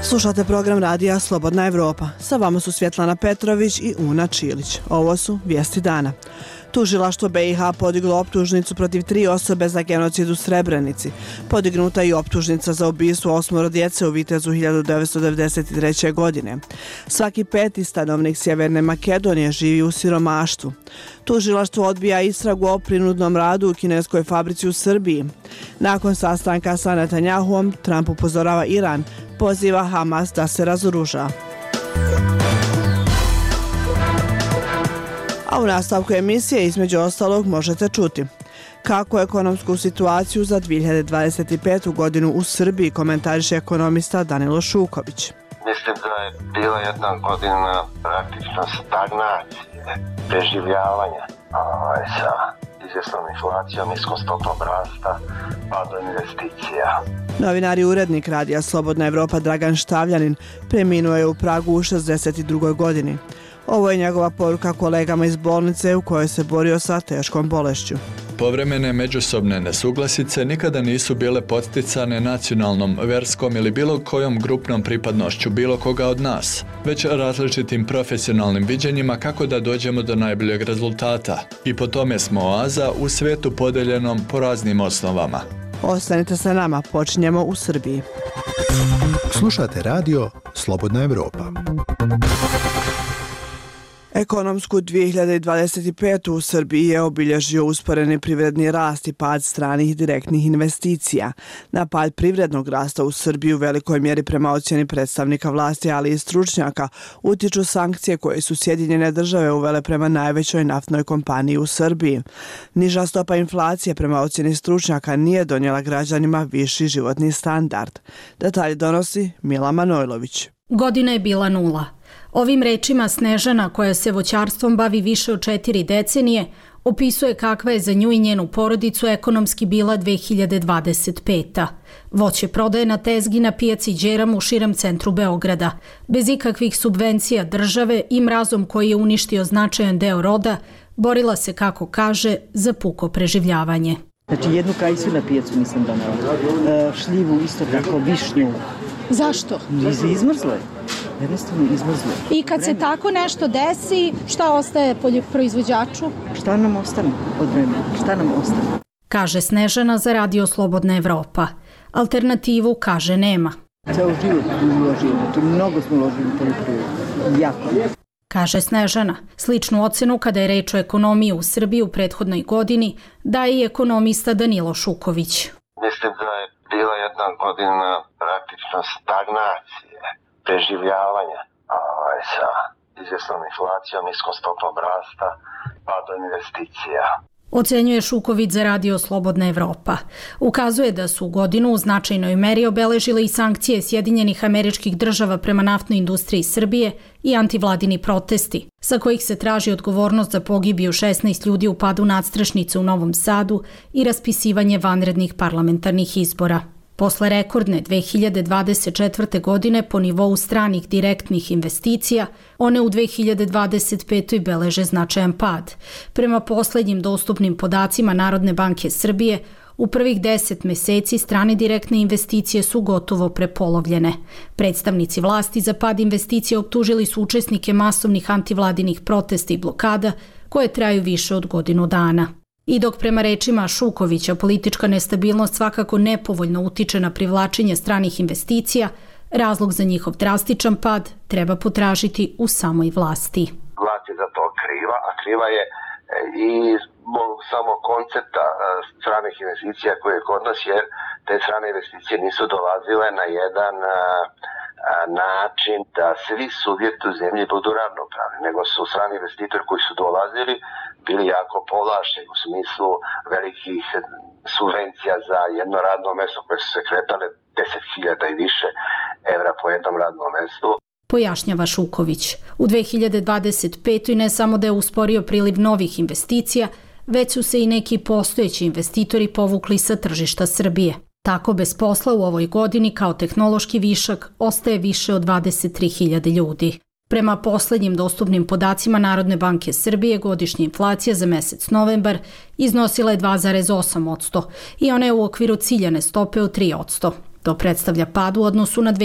Slušate program radija Slobodna Evropa. Sa vama su Svjetlana Petrović i Una Čilić. Ovo su vijesti dana. Tužilaštvo BiH podiglo optužnicu protiv 3 osobe za genocid u Srebrenici. Podignuta je i optužnica za ubistvo 8 djece u Vitezu 1993. godine. Svaki 5. stanovnik Sjeverne Makedonije živi u siromaštvu. Tužilaštvo odbija istragu o prinudnom radu u kineskoj fabrici u Srbiji. Nakon sastanka sa Netanjahuom, Trump upozorava Iran, poziva Hamas da se razoruža. A u nastavku emisije između ostalog možete čuti kako ekonomsku situaciju za 2025. godinu u Srbiji komentariše ekonomista Danilo Šuković. Mislim da je bila jedna godina praktično stagnacije, preživljavanja sa izvjesnom inflacijom, niskom stopom rasta, padom investicija. Novinar i urednik radija Slobodna Evropa Dragan Štavljanin preminuo je u Pragu u 62. godini. Ovo je njegova poruka kolegama iz bolnice u kojoj se borio sa teškom bolešću. Povremene međusobne nesuglasice nikada nisu bile podsticane nacionalnom, verskom ili bilo kojom grupnom pripadnošću bilo koga od nas, već različitim profesionalnim viđenjima kako da dođemo do najboljeg rezultata. I po tome smo oaza u svijetu podeljenom po raznim osnovama. Ostanite sa nama, počinjemo u Srbiji. Slušate radio Slobodna Evropa. Ekonomsku 2025. u Srbiji je obilježio usporeni privredni rast i pad stranih direktnih investicija. Na pad privrednog rasta u Srbiji u velikoj mjeri prema ocjeni predstavnika vlasti, ali i stručnjaka, utiču sankcije koje su Sjedinjene države uvele prema najvećoj naftnoj kompaniji u Srbiji. Niža stopa inflacije prema ocjeni stručnjaka nije donijela građanima viši životni standard. Detalje donosi Mila Manojlović. Godina je bila 0. Ovim rečima Snežana, koja se voćarstvom bavi više od 4 decenije, opisuje kakva je za nju i njenu porodicu ekonomski bila 2025. Voće prodaje na tezgi na pijaci Đeram u širem centru Beograda. Bez ikakvih subvencija države i mrazom koji je uništio značajan deo roda, borila se, kako kaže, za puko preživljavanje. Znači jednu kajsu na pijacu nisam donela, šljivu isto tako, višnju. Zašto? Izmrzle. Jednostavno izmrzle. I kad se tako nešto desi, šta ostaje proizvođaču? Šta nam ostane od vremena? Šta nam ostane? Kaže Snežana za radio Slobodna Evropa. Alternativu, kaže, nema. Ceo život uložimo, mnogo smo uložili u poljoprivredu. Jako. Kaže Snežana. Sličnu ocenu kada je reč o ekonomiji u Srbiji u prethodnoj godini daje i ekonomista Danilo Šuković. Mislim da je bila jedna godina praktično stagnacije, preživljavanja sa izvjesnom inflacijom, niskom stopom rasta, padom investicija. Ocenjuje Šuković za radio Slobodna Evropa. Ukazuje da su godinu u značajnoj meri obeležile i sankcije Sjedinjenih Američkih Država prema naftnoj industriji Srbije i antivladini protesti, sa kojih se traži odgovornost za pogibiju 16 ljudi u padu nadstrešnice u Novom Sadu i raspisivanje vanrednih parlamentarnih izbora. Posle rekordne 2024. godine po nivou stranih direktnih investicija, one u 2025. beleže značajan pad. Prema poslednjim dostupnim podacima Narodne banke Srbije, u prvih 10 meseci strane direktne investicije su gotovo prepolovljene. Predstavnici vlasti za pad investicija optužili su učesnike masovnih antivladinih protesta i blokada koje traju više od godinu dana. I dok prema rečima Šukovića politička nestabilnost svakako nepovoljno utiče na privlačenje stranih investicija, razlog za njihov drastičan pad treba potražiti u samoj vlasti. Vlast je za to kriva, a kriva je i samo koncepta stranih investicija koje je kod nas, jer te strane investicije nisu dolazile na jedan način da svi subjekti u zemlji budu ravnopravni, nego su strani investitori koji su dolazili bili jako povlašćeni u smislu velikih subvencija za jedno radno mjesto koje su se kretale 10.000 i više evra po jednom radnom mjestu. Pojašnjava Šuković. U 2025. ne samo da je usporio priliv novih investicija, već su se i neki postojeći investitori povukli sa tržišta Srbije. Tako bez posla u ovoj godini kao tehnološki višak ostaje više od 23.000 ljudi. Prema poslednjim dostupnim podacima Narodne banke Srbije, godišnja inflacija za mesec novembar iznosila je 2,8% i ona je u okviru ciljane stope od 3%. To predstavlja pad u odnosu na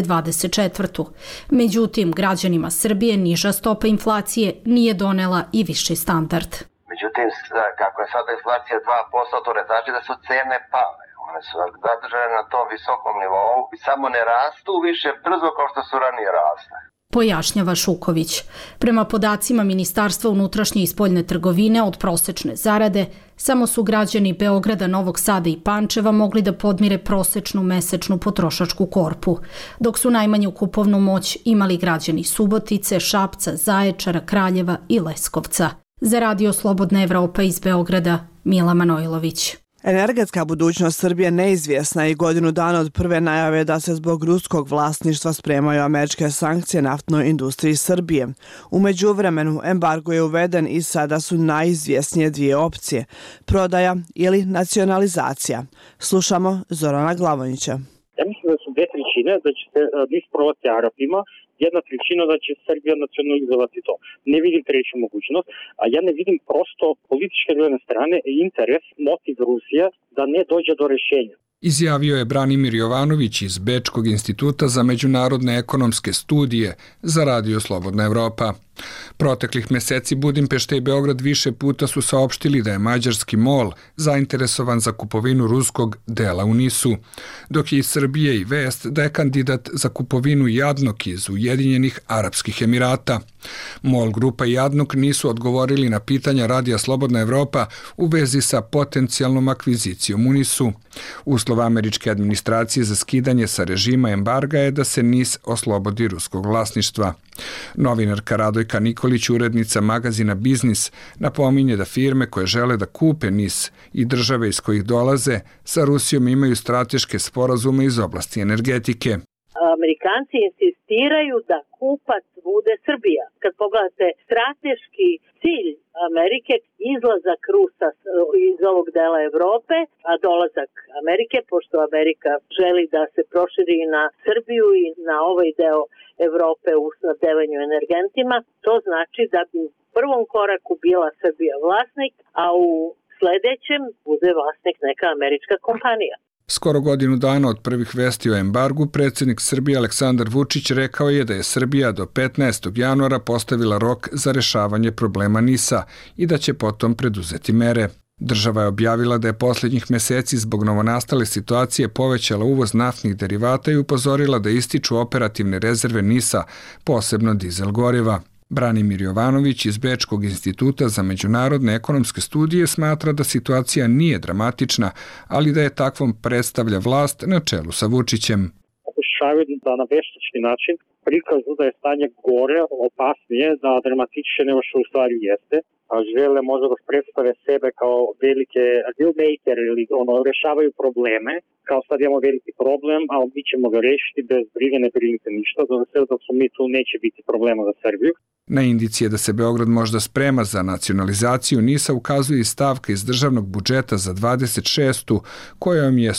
2024. Međutim, građanima Srbije niža stopa inflacije nije donela i viši standard. Međutim, kako je sada inflacija 2%, to ne znači da su cene pale. One su zadržane na tom visokom nivou i samo ne rastu više brzo kao što su ranije rasle. Pojašnjava Šuković. Prema podacima Ministarstva unutrašnje i spoljne trgovine od prosečne zarade, samo su građani Beograda, Novog Sada i Pančeva mogli da podmire prosečnu mesečnu potrošačku korpu, dok su najmanju kupovnu moć imali građani Subotice, Šapca, Zaječara, Kraljeva i Leskovca. Za Radio Slobodna Evropa iz Beograda, Mila Manojlović. Energetska budućnost Srbije neizvjesna i godinu dana od prve najave da se zbog ruskog vlasništva spremaju američke sankcije naftnoj industriji Srbije. U međuvremenu embargo je uveden i sada su najizvjesnije dvije opcije: prodaja ili nacionalizacija. Slušamo Zorana Glavonjića. Ja mislim da su 2/3 da će se NIS prodati Arapima, 1/3 da će Srbija nacionalizovati to. Ne vidim treću mogućnost, a ja ne vidim prosto političke jedne strane interes, motiv Rusije da ne dođe do rješenja. Izjavio je Branimir Jovanović iz Bečkog instituta za međunarodne ekonomske studije za Radio Slobodna Evropa. Proteklih meseci Budimpešta i Beograd više puta su saopštili da je mađarski MOL zainteresovan za kupovinu ruskog dela u NIS-u, dok je iz Srbije i vest da je kandidat za kupovinu Jadnok iz Ujedinjenih Arapskih Emirata. MOL grupa i Jadnok nisu odgovorili na pitanja Radija Slobodna Evropa u vezi sa potencijalnom akvizicijom u NIS-u. Uslov američke administracije za skidanje sa režima embarga je da se NIS oslobodi ruskog vlasništva. Novinarka Radojka Nikolić, urednica magazina Biznis, napominje da firme koje žele da kupe NIS i države iz kojih dolaze sa Rusijom imaju strateške sporazume iz oblasti energetike. Amerikanci insistiraju da kupac bude Srbija. Kad pogledate strateški cilj Amerike, izlazak Rusa iz ovog dela Evrope, a dolazak Amerike, pošto Amerika želi da se proširi na Srbiju i na ovaj deo Evrope u snabdevanju energentima, to znači da bi u prvom koraku bila Srbija vlasnik, a u sledećem bude vlasnik neka američka kompanija. Skoro godinu dana od prvih vesti o embargu, predsjednik Srbije Aleksandar Vučić rekao je da je Srbija do 15. januara postavila rok za rešavanje problema NIS-a i da će potom preduzeti mere. Država je objavila da je posljednjih meseci zbog novonastale situacije povećala uvoz naftnih derivata i upozorila da ističu operativne rezerve NIS-a, posebno dizel goriva. Branimir Jovanović iz Bečkog instituta za međunarodne ekonomske studije smatra da situacija nije dramatična, ali da je takvom predstavlja vlast na čelu sa Vučićem. Pokušavaju da na veštački način prikažu da je stanje gore, opasnije, da dramatičnije nego što u stvari jeste, a žele možda da predstave sebe kao velike dealmaker ili rešavaju probleme, kao sad imamo veliki problem, a mi ćemo ga rešiti bez brige, ne brinite ništa, dok su mi tu neće biti problema za Srbiju. Na indicije da se Beograd možda sprema za nacionalizaciju NIS-a ukazuje i stavka iz državnog budžeta za 26. kojom je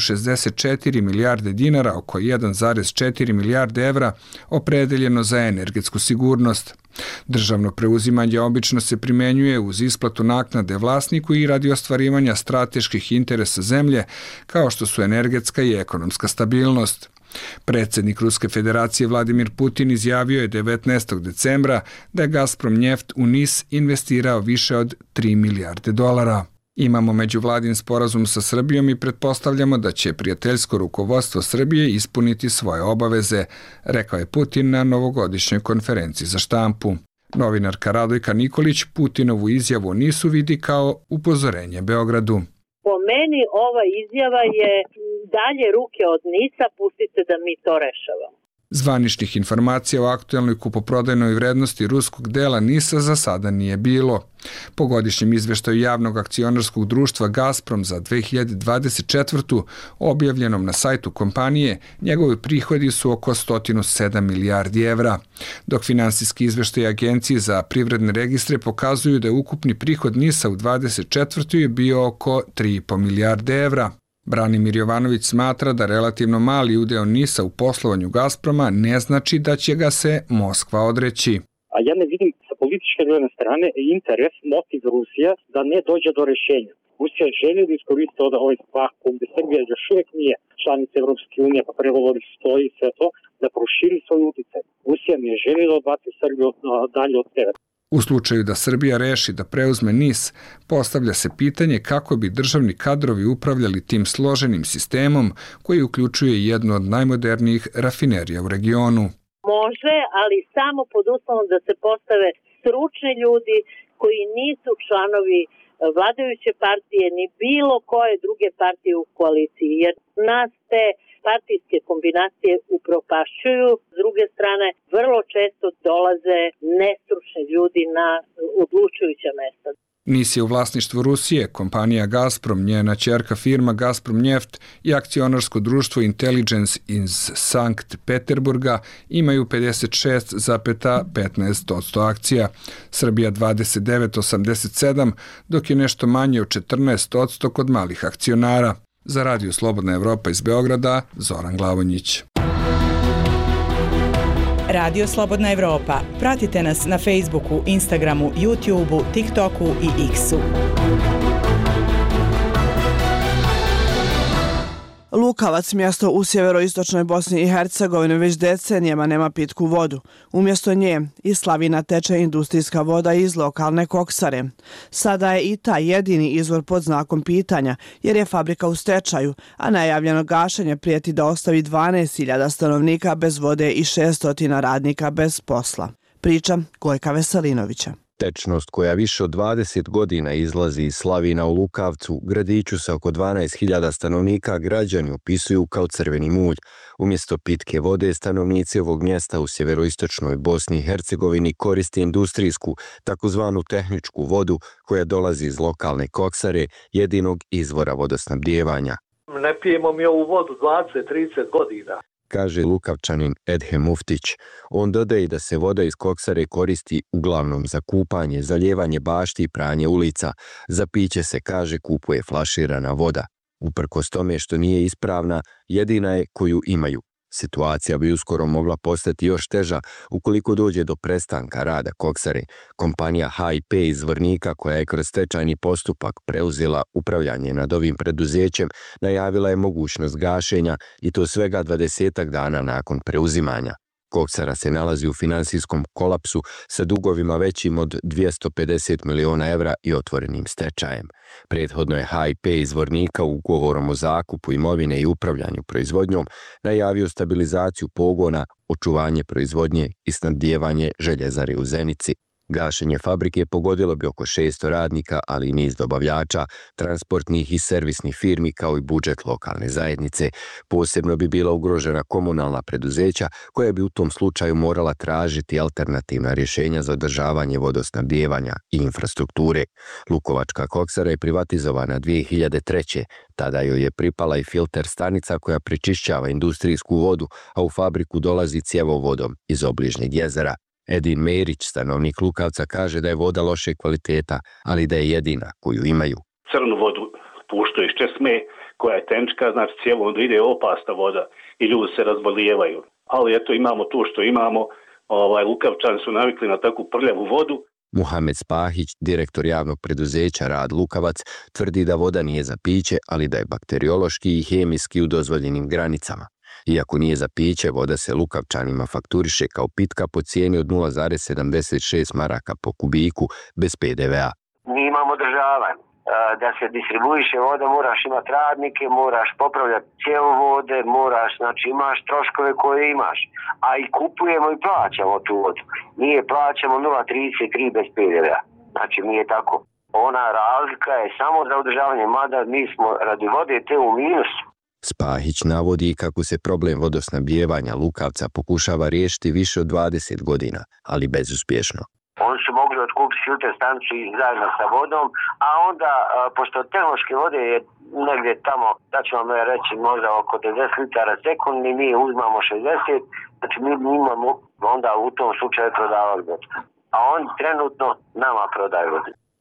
164 milijarde dinara, oko 1,4 milijarde evra, opredeljeno za energetsku sigurnost. Državno preuzimanje obično se primenjuje uz isplatu naknade vlasniku i radi ostvarivanja strateških interesa zemlje, kao što su energetska i ekonomska stabilnost. Predsjednik Ruske federacije Vladimir Putin izjavio je 19. decembra da je Gazprom Njeft u NIS investirao više od 3 milijarde dolara. Imamo međuvladin sporazum sa Srbijom i pretpostavljamo da će prijateljsko rukovodstvo Srbije ispuniti svoje obaveze, rekao je Putin na novogodišnjoj konferenciji za štampu. Novinarka Radojka Nikolić Putinovu izjavu o NIS-u vidi kao upozorenje Beogradu. Po meni ova izjava je dalje ruke od NIS-a, pustite da mi to rešavamo. Zvaničnih informacija o aktuelnoj kupoprodajnoj vrednosti ruskog dela NIS-a za sada nije bilo. Po godišnjem izveštaju javnog akcionarskog društva Gazprom za 2024. objavljenom na sajtu kompanije, njegovi prihodi su oko 107 milijardi evra, dok finansijski izveštaj Agencije za privredne registre pokazuju da je ukupni prihod NIS-a u 2024. bio oko 3,5 milijarde evra. Branimir Jovanović smatra da relativno mali udeo NIS-a u poslovanju Gazproma ne znači da će ga se Moskva odreći. A ja ne vidim sa političke druge strane interes, motiv Rusije da ne dođe do rješenja. Rusija želi da iskoristi ovaj vakuum gdje Srbija još uvijek nije članica Evropske unije, pa pregovori stoji i sve to, da proširi svoj utjecaj. Rusija ne želi da odbaci Srbiju dalje od sebe. U slučaju da Srbija reši da preuzme NIS, postavlja se pitanje kako bi državni kadrovi upravljali tim složenim sistemom koji uključuje jednu od najmodernijih rafinerija u regionu. Može, ali samo pod uslovom da se postave stručni ljudi koji nisu članovi vladajuće partije ni bilo koje druge partije u koaliciji, jer nas te partijske kombinacije upropašćuju. S druge strane, vrlo često dolaze nestručni ljudi na odlučujuća mesta. NIS je u vlasništvu Rusije, kompanija Gazprom, njena ćerka firma Gazprom Njeft i akcionarsko društvo Intelligence iz Sankt Peterburga imaju 56,15% akcija, Srbija 29,87%, dok je nešto manje od 14% kod malih akcionara. Za Radio Slobodna Evropa iz Beograda, Zoran Glavonjić. Radio Slobodna Evropa. Pratite nas na Facebooku, Instagramu, YouTubeu, TikToku i X-u. Lukavac, mjesto u sjeveroistočnoj Bosni i Hercegovini, već decenijama nema pitku vodu. Umjesto nje iz slavina teče industrijska voda iz lokalne koksare. Sada je i taj jedini izvor pod znakom pitanja, jer je fabrika u stečaju, a najavljeno gašenje prijeti da ostavi 12.000 stanovnika bez vode i 600 radnika bez posla. Priča Gojka Veselinovića. Tečnost koja više od 20 godina izlazi iz slavina u Lukavcu, gradiću sa oko 12.000 stanovnika, građani opisuju kao crveni mulj. Umjesto pitke vode, stanovnici ovog mjesta u sjeveroistočnoj Bosni i Hercegovini koriste industrijsku, takozvanu tehničku vodu koja dolazi iz lokalne koksare, jedinog izvora vodosnabdijevanja. Ne pijemo mi ovu vodu 20-30 godina. Kaže Lukavčanin Edhem Muftić. On dodaje da se voda iz koksare koristi uglavnom za kupanje, zalijevanje bašti i pranje ulica. Za piće se, kaže, kupuje flaširana voda. Uprkos tome što nije ispravna, jedina je koju imaju. Situacija bi uskoro mogla postati još teža ukoliko dođe do prestanka rada koksare. Kompanija HIP iz Zvornika, koja je kroz stečajni postupak preuzela upravljanje nad ovim preduzećem, najavila je mogućnost gašenja i to svega 20 dana nakon preuzimanja. Koksara se nalazi u finansijskom kolapsu sa dugovima većim od 250 miliona evra i otvorenim stečajem. Prethodno je HIP iz Zvornika ugovorom o zakupu imovine i upravljanju proizvodnjom najavio stabilizaciju pogona, očuvanje proizvodnje i snabdijevanje željezare u Zenici. Gašenje fabrike pogodilo bi oko 600 radnika, ali i niz dobavljača, transportnih i servisnih firmi kao i budžet lokalne zajednice. Posebno bi bila ugrožena komunalna preduzeća koja bi u tom slučaju morala tražiti alternativna rješenja za održavanje vodosnabdijevanja i infrastrukture. Lukovačka koksara je privatizovana 2003. Tada joj je pripala i filter stanica koja prečišćava industrijsku vodu, a u fabriku dolazi cjevovodom iz obližnjeg jezera. Edin Merić, stanovnik Lukavca, kaže da je voda loše kvaliteta, ali da je jedina koju imaju. Crnu vodu puštaju iz česme, koja je tenčka, znači cjevovodu ide opasna voda i ljudi se razbolijevaju. Ali eto, imamo to što imamo, Lukavčani su navikli na takvu prljavu vodu. Muhamed Spahić, direktor javnog preduzeća Rad Lukavac, tvrdi da voda nije za piće, ali da je bakteriološki i hemijski u dozvoljenim granicama. Iako nije za piće, voda se Lukavčanima fakturiše kao pitka po cijeni od 0,76 maraka po kubiku bez PDV-a. Mi imamo održavanje. Da se distribuiše voda, moraš imati radnike, moraš popravljati cjevovode, znači imaš troškove koje imaš. A i kupujemo i plaćamo tu vodu. Mi je plaćamo 0,33 bez PDV-a. Znači mi je tako. Ona razlika je samo za održavanje, mada mi smo radi vode te u minusu. Spahić navodi kako se problem vodosnabdijevanja Lukavca pokušava riješiti više od 20 godina, ali bezuspješno. Oni su mogli otkupiti filter stanicu zajedno sa vodom, a onda, pošto tehnološke vode je negdje tamo, da ću vam reći možda oko 90 litara sekundi, mi uzmamo 60, znači mi imamo onda u tom slučaju prodavali vodu. A oni trenutno nama prodaju vodu.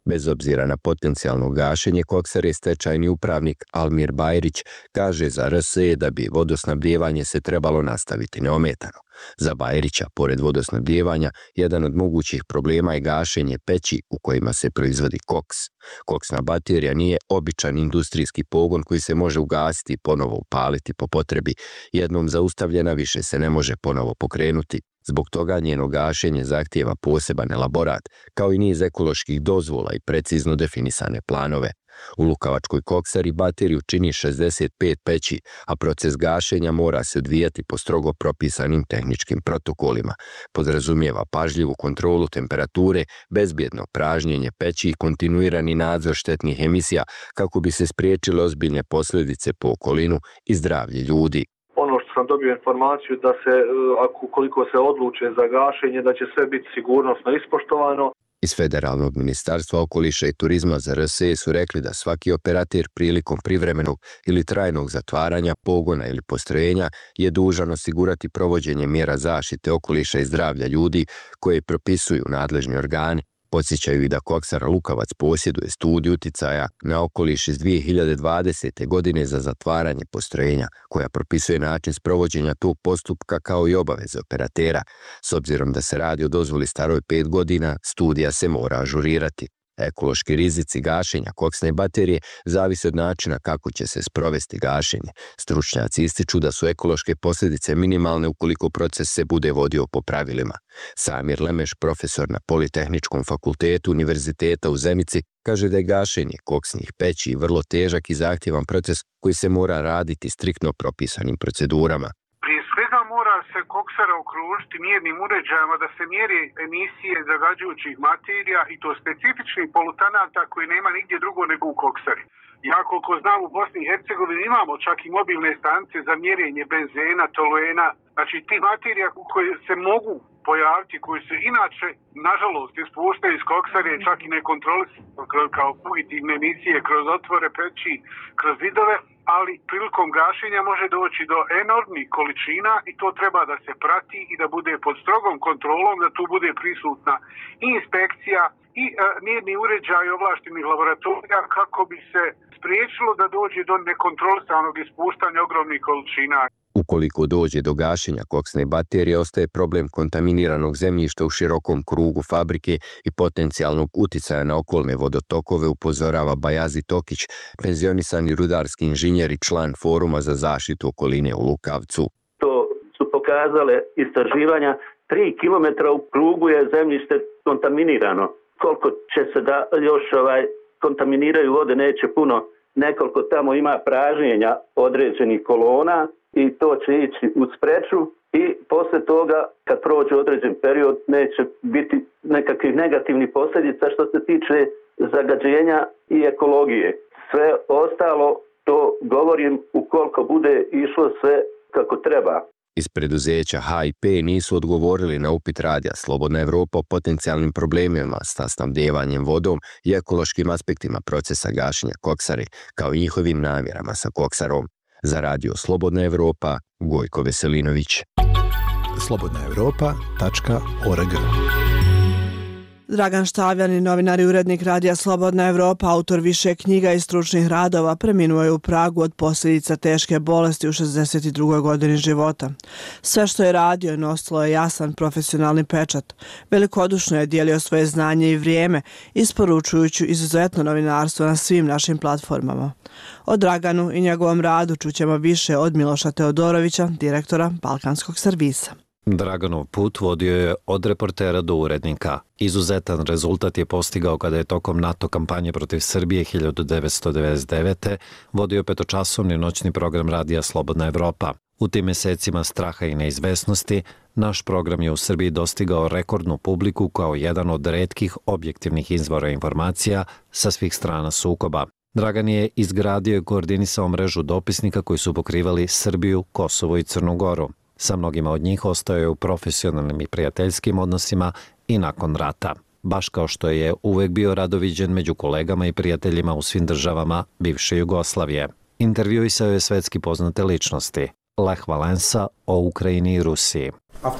Bez obzira na potencijalno gašenje koksare, stečajni upravnik Almir Bajrić kaže za RSE da bi vodosnabdijevanje se trebalo nastaviti neometano. Za Bajrića, pored vodosnabdijevanja, jedan od mogućih problema je gašenje peći u kojima se proizvodi koks. Koksna baterija nije običan industrijski pogon koji se može ugasiti i ponovo upaliti po potrebi. Jednom zaustavljena više se ne može ponovo pokrenuti. Zbog toga njeno gašenje zahtijeva poseban elaborat, kao i niz ekoloških dozvola i precizno definisane planove. U Lukavačkoj koksari bateriju čini 65 peći, a proces gašenja mora se odvijati po strogo propisanim tehničkim protokolima. Podrazumijeva pažljivu kontrolu temperature, bezbjedno pražnjenje peći i kontinuirani nadzor štetnih emisija kako bi se spriječile ozbiljne posljedice po okolinu i zdravlje ljudi. Ono što sam dobio informaciju da se, ukoliko se odluče za gašenje, da će sve biti sigurnosno ispoštovano. Iz Federalnog ministarstva okoliša i turizma za RSE su rekli da svaki operater prilikom privremenog ili trajnog zatvaranja pogona ili postrojenja je dužan osigurati provođenje mjera zaštite okoliša i zdravlja ljudi koje propisuju nadležni organi. Podsjećaju i da koksara Lukavac posjeduje studiju uticaja na okoliš iz 2020. godine za zatvaranje postrojenja, koja propisuje način sprovođenja tog postupka kao i obaveze operatera. S obzirom da se radi o dozvoli staroj 5 godina, studija se mora ažurirati. Ekološki rizici gašenja koksne baterije zavise od načina kako će se sprovesti gašenje. Stručnjaci ističu da su ekološke posljedice minimalne ukoliko proces se bude vodio po pravilima. Samir Lemeš, profesor na Politehničkom fakultetu Univerziteta u Zenici, kaže da je gašenje koksnih peći vrlo težak i zahtjevan proces koji se mora raditi striktno propisanim procedurama. Prije svega mora se koksara okružiti mjernim uređajima da se mjeri emisije zagađujućih materija i to specifičnih polutanata koji nema nigdje drugo nego u koksari. Ja koliko znam u Bosni i Hercegovini imamo čak i mobilne stanice za mjerenje benzena, toluena, znači tih materija koje se mogu pojaviti, koji se inače, nažalost, ispuštaju iz koksare, čak i nekontrolisano kao fugitivne emisije kroz otvore peći, kroz zidove, ali prilikom gašenja može doći do enormnih količina i to treba da se prati i da bude pod strogom kontrolom, da tu bude prisutna i inspekcija i mjerni uređaj ovlaštenih laboratorija kako bi se spriječilo da dođe do nekontrolisanog ispuštanja ogromnih količina. Ukoliko dođe do gašenja koksne baterije, ostaje problem kontaminiranog zemljišta u širokom krugu fabrike i potencijalnog uticaja na okolne vodotokove, upozorava Bajazi Tokić, penzionisani rudarski inženjer i član Foruma za zaštitu okoline u Lukavcu. To su pokazale istraživanja. 3 kilometra u krugu je zemljište kontaminirano. Koliko će se da još kontaminiraju vode, neće puno. Nekoliko tamo ima pražnjenja određenih kolona i to će ići u spreču i posle toga kad prođe određen period neće biti nekakvih negativnih posljedica što se tiče zagađenja i ekologije. Sve ostalo to govorim ukoliko bude išlo sve kako treba. Iz preduzeća HIP nisu odgovorili na upit radija Slobodna Evropa o potencijalnim problemima sa snabdevanjem vodom i ekološkim aspektima procesa gašenja koksare, kao i njihovim namjerama sa koksarom. Za radio Slobodna Evropa, Gojko Veselinović. slobodnaevropa.org. Dragan Štavljanin, novinar i urednik radija Slobodna Evropa, autor više knjiga i stručnih radova, preminuo je u Pragu od posljedica teške bolesti u 62. godini života. Sve što je radio nosilo je jasan profesionalni pečat. Velikodušno je dijelio svoje znanje i vrijeme, isporučujući izuzetno novinarstvo na svim našim platformama. O Draganu i njegovom radu čućemo više od Miloša Teodorovića, direktora Balkanskog servisa. Draganov put vodio je od reportera do urednika. Izuzetan rezultat je postigao kada je tokom NATO kampanje protiv Srbije 1999. vodio 5-časovni noćni program radija Slobodna Evropa. U tim mesecima straha i neizvesnosti, naš program je u Srbiji dostigao rekordnu publiku kao jedan od retkih objektivnih izvora informacija sa svih strana sukoba. Dragan je izgradio i koordinisao mrežu dopisnika koji su pokrivali Srbiju, Kosovo i Crnu Goru. Sa mnogima od njih ostao je u profesionalnim i prijateljskim odnosima i nakon rata, baš kao što je uvek bio radoviđen među kolegama i prijateljima u svim državama bivše Jugoslavije. Intervjuisao je svetski poznate ličnosti. Lech Valensa o Ukrajini i Rusiji.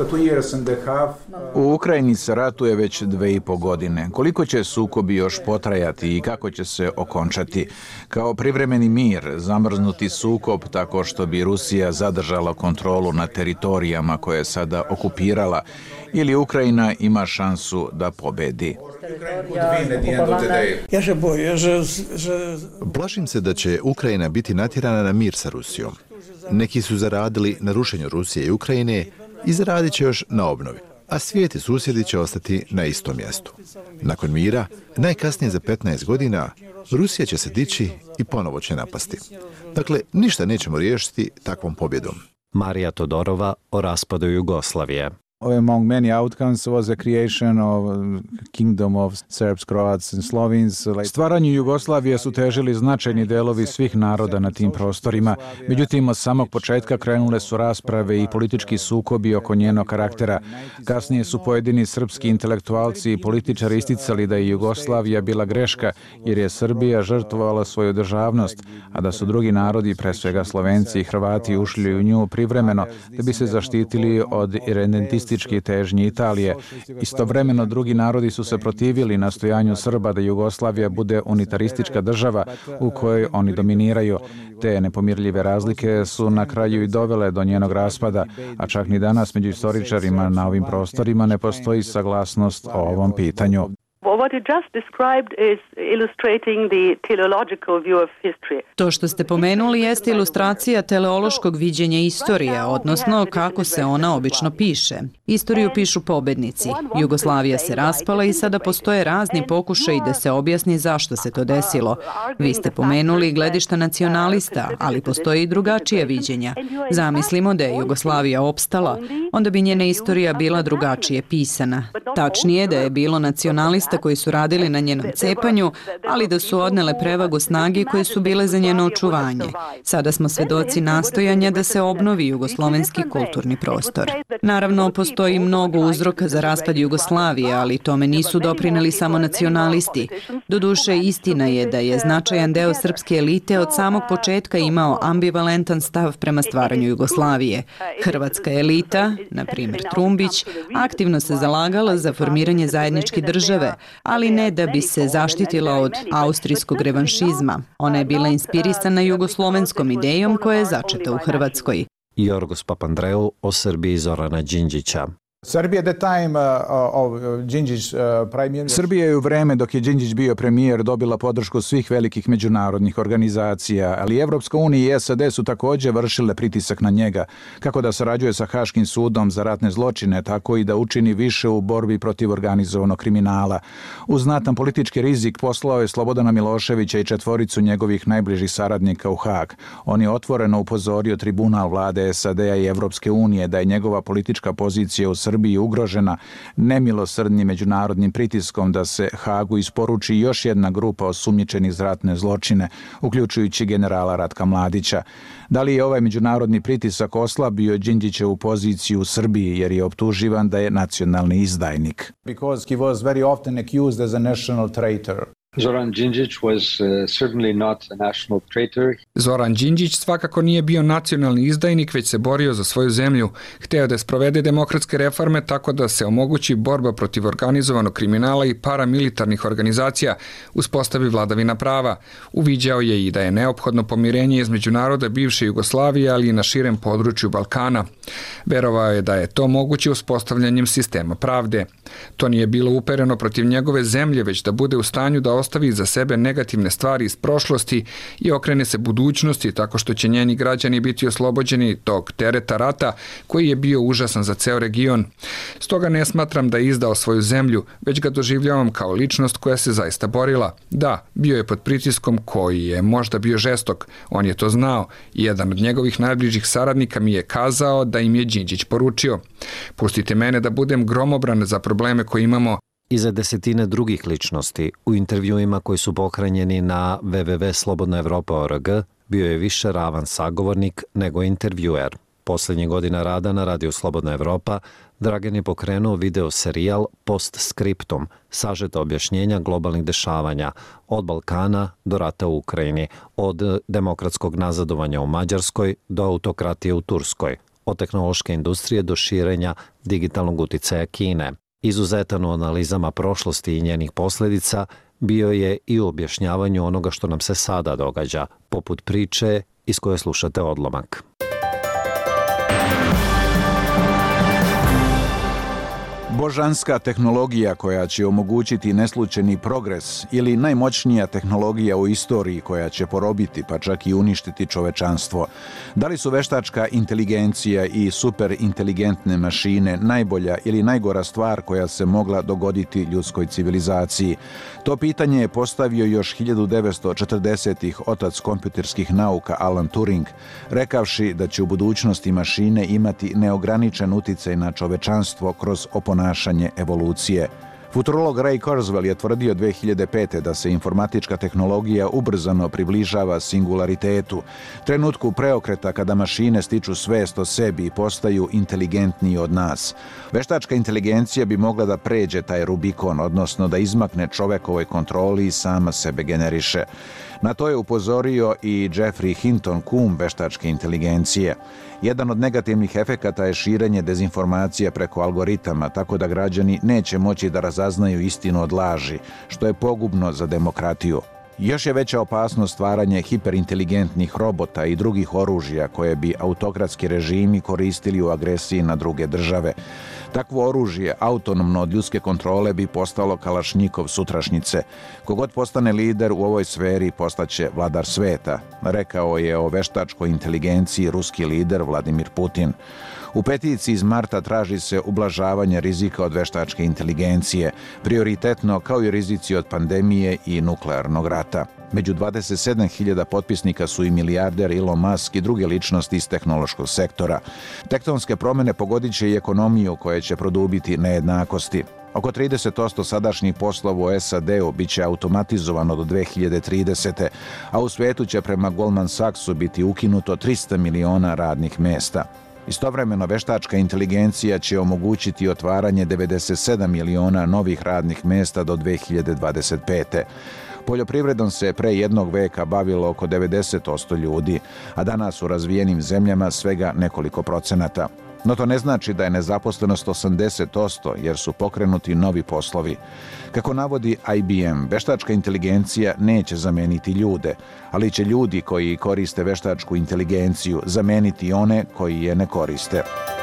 U Ukrajini se ratuje već 2,5 godine. Koliko će sukobi još potrajati i kako će se okončati? Kao privremeni mir, zamrznuti sukob tako što bi Rusija zadržala kontrolu na teritorijama koje je sada okupirala, ili Ukrajina ima šansu da pobedi? Plašim se da će Ukrajina biti natjerana na mir sa Rusijom. Neki su zaradili na rušenju Rusije i Ukrajine i zaradit će još na obnovi, a svijet i susjedi će ostati na istom mjestu. Nakon mira, najkasnije za 15 godina, Rusija će se dići i ponovo će napasti. Dakle, ništa nećemo riješiti takvom pobjedom. Marija Todorova o raspadu Jugoslavije. Among many outcomes was the creation of Kingdom of Serbs, Croats and Slovenes. Stvaranju Jugoslavije su težili značajni delovi svih naroda na tim prostorima. Međutim, od samog početka krenule su rasprave i politički sukobi oko njenog karaktera. Kasnije su pojedini srpski intelektualci i političari isticali da je Jugoslavija bila greška, jer je Srbija žrtvovala svoju državnost, a da su drugi narodi, pre svega Slovenci i Hrvati, ušli u nju privremeno da bi se zaštitili od irredentističkih težnji Italije. Istovremeno drugi narodi su se protivili nastojanju Srba da Jugoslavija bude unitaristička država u kojoj oni dominiraju. Te nepomirljive razlike su na kraju i dovele do njenog raspada, a čak ni danas među istoričarima na ovim prostorima ne postoji saglasnost o ovom pitanju. What you just described is illustrating the teleological view of history. To što ste pomenuli jeste ilustracija teleološkog viđenja istorije, odnosno kako se ona obično piše. Istoriju pišu pobednici. Jugoslavija se raspala i sada postoje razni pokušaji da se objasni zašto se to desilo. Vi ste pomenuli gledišta nacionalista, ali postoje i drugačije viđenja. Zamislimo da je Jugoslavija opstala, onda bi njena istorija bila drugačije pisana. Tačnije da je bilo nacionalista koji su radili na njenom cepanju, ali da su odnele prevagu snage koje su bile za njeno očuvanje. Sada smo svedoci nastojanja da se obnovi jugoslovenski kulturni prostor. Naravno, postoji mnogo uzroka za raspad Jugoslavije, ali tome nisu doprineli samo nacionalisti. Doduše, istina je da je značajan deo srpske elite od samog početka imao ambivalentan stav prema stvaranju Jugoslavije. Hrvatska elita, na primjer Trumbić, aktivno se zalagala za formiranje zajedničke države, ali ne da bi se zaštitila od austrijskog revanšizma. Ona je bila inspirisana jugoslovenskom idejom koja je začeta u Hrvatskoj. Jorgos Papandreou o Srbiji Zorana Đinđića. Srbija je u vreme dok je Đinđić bio premijer dobila podršku svih velikih međunarodnih organizacija, ali Evropska unija i SAD su također vršile pritisak na njega, kako da sarađuje sa Haškim sudom za ratne zločine, tako i da učini više u borbi protiv organizovanog kriminala. Uz znatan politički rizik poslao je Slobodana Miloševića i 4 njegovih najbližih saradnika u Hag. On je otvoreno upozorio tribunal vlade SAD-a i Evropske unije da je njegova politička pozicija u Srbiji ugrožena nemilosrdnim međunarodnim pritiskom da se Hagu isporuči još jedna grupa osumnjičenih za ratne zločine, uključujući generala Ratka Mladića. Da li je ovaj međunarodni pritisak oslabio Đinđićevu poziciju u Srbiji jer je optuživan da je nacionalni izdajnik? Because he was very often accused as a national traitor. Zoran Đinđić was certainly not a national traitor. Zoran Đinđić svakako nije bio nacionalni izdajnik, već se borio za svoju zemlju. Hteo da sprovede demokratske reforme tako da se omogući borba protiv organizovanog kriminala i paramilitarnih organizacija, uspostavi vladavina prava. Uviđao je i da je neophodno pomirenje između naroda bivše Jugoslavije, ali i na širem području Balkana. Verovao je da je to moguće uspostavljanjem sistema pravde. To nije bilo upereno protiv njegove zemlje, već da bude u stanju da ostavi za sebe negativne stvari iz prošlosti i okrene se budućnosti tako što će njeni građani biti oslobođeni tog tereta rata koji je bio užasan za ceo region. Stoga ne smatram da je izdao svoju zemlju, već ga doživljavam kao ličnost koja se zaista borila. Da, bio je pod pritiskom koji je možda bio žestok, on je to znao i jedan od njegovih najbližih saradnika mi je kazao da im je Đinđić poručio: pustite mene da budem gromobran za probleme koje imamo. I za desetine drugih ličnosti u intervjuima koji su pohranjeni na www.slobodnaevropa.org bio je više ravan sagovornik nego intervjuer. Poslednje godina rada na radiju Slobodna Evropa Dragan je pokrenuo video serijal Postscriptum, sažeta objašnjenja globalnih dešavanja, od Balkana do rata u Ukrajini, od demokratskog nazadovanja u Mađarskoj do autokratije u Turskoj, od tehnološke industrije do širenja digitalnog uticaja Kine. Izuzetan u analizama prošlosti i njenih posljedica bio je i u objašnjavanju onoga što nam se sada događa, poput priče iz koje slušate odlomak. Božanska tehnologija koja će omogućiti neslučajni progres ili najmoćnija tehnologija u istoriji koja će porobiti pa čak i uništiti čovečanstvo. Da li su veštačka inteligencija i superinteligentne mašine najbolja ili najgora stvar koja se mogla dogoditi ljudskoj civilizaciji? To pitanje je postavio još 1940-ih otac kompjuterskih nauka Alan Turing, rekavši da će u budućnosti mašine imati neograničen uticaj na čovečanstvo kroz oponašanje evolucije. Futurolog Ray Kurzweil je tvrdio 2005. da se informatička tehnologija ubrzano približava singularitetu, trenutku preokreta kada mašine stiču svest o sebi i postaju inteligentniji od nas. Veštačka inteligencija bi mogla da pređe taj Rubikon, odnosno da izmakne čovekovoj kontroli i sama sebe generiše. Na to je upozorio i Jeffrey Hinton, kum veštačke inteligencije. Jedan od negativnih efekata je širenje dezinformacija preko algoritama, tako da građani neće moći da razaznaju istinu od laži, što je pogubno za demokratiju. Još je veća opasnost stvaranje hiperinteligentnih robota i drugih oružja koje bi autokratski režimi koristili u agresiji na druge države. Takvo oružje, autonomno od ljudske kontrole, bi postalo kalašnjikov sutrašnjice. Kogod postane lider u ovoj sferi postaće vladar sveta, rekao je o veštačkoj inteligenciji ruski lider Vladimir Putin. U peticiji iz marta traži se ublažavanje rizika od veštačke inteligencije, prioritetno kao i rizici od pandemije i nuklearnog rata. Među 27.000 potpisnika su i milijarder Elon Musk i druge ličnosti iz tehnološkog sektora. Tektonske promjene pogodit će i ekonomiju koje će produbiti nejednakosti. Oko 30% sadašnjih poslova u SAD-u bit će automatizovano do 2030. a u svijetu će prema Goldman Sachsu biti ukinuto 300 miliona radnih mesta. Istovremeno, veštačka inteligencija će omogućiti otvaranje 97 miliona novih radnih mesta do 2025. Poljoprivredom se pre jednog veka bavilo oko 90% ljudi, a danas u razvijenim zemljama svega nekoliko procenata. No to ne znači da je nezaposlenost 80%, jer su pokrenuti novi poslovi. Kako navodi IBM, veštačka inteligencija neće zameniti ljude, ali će ljudi koji koriste veštačku inteligenciju zameniti one koji je ne koriste.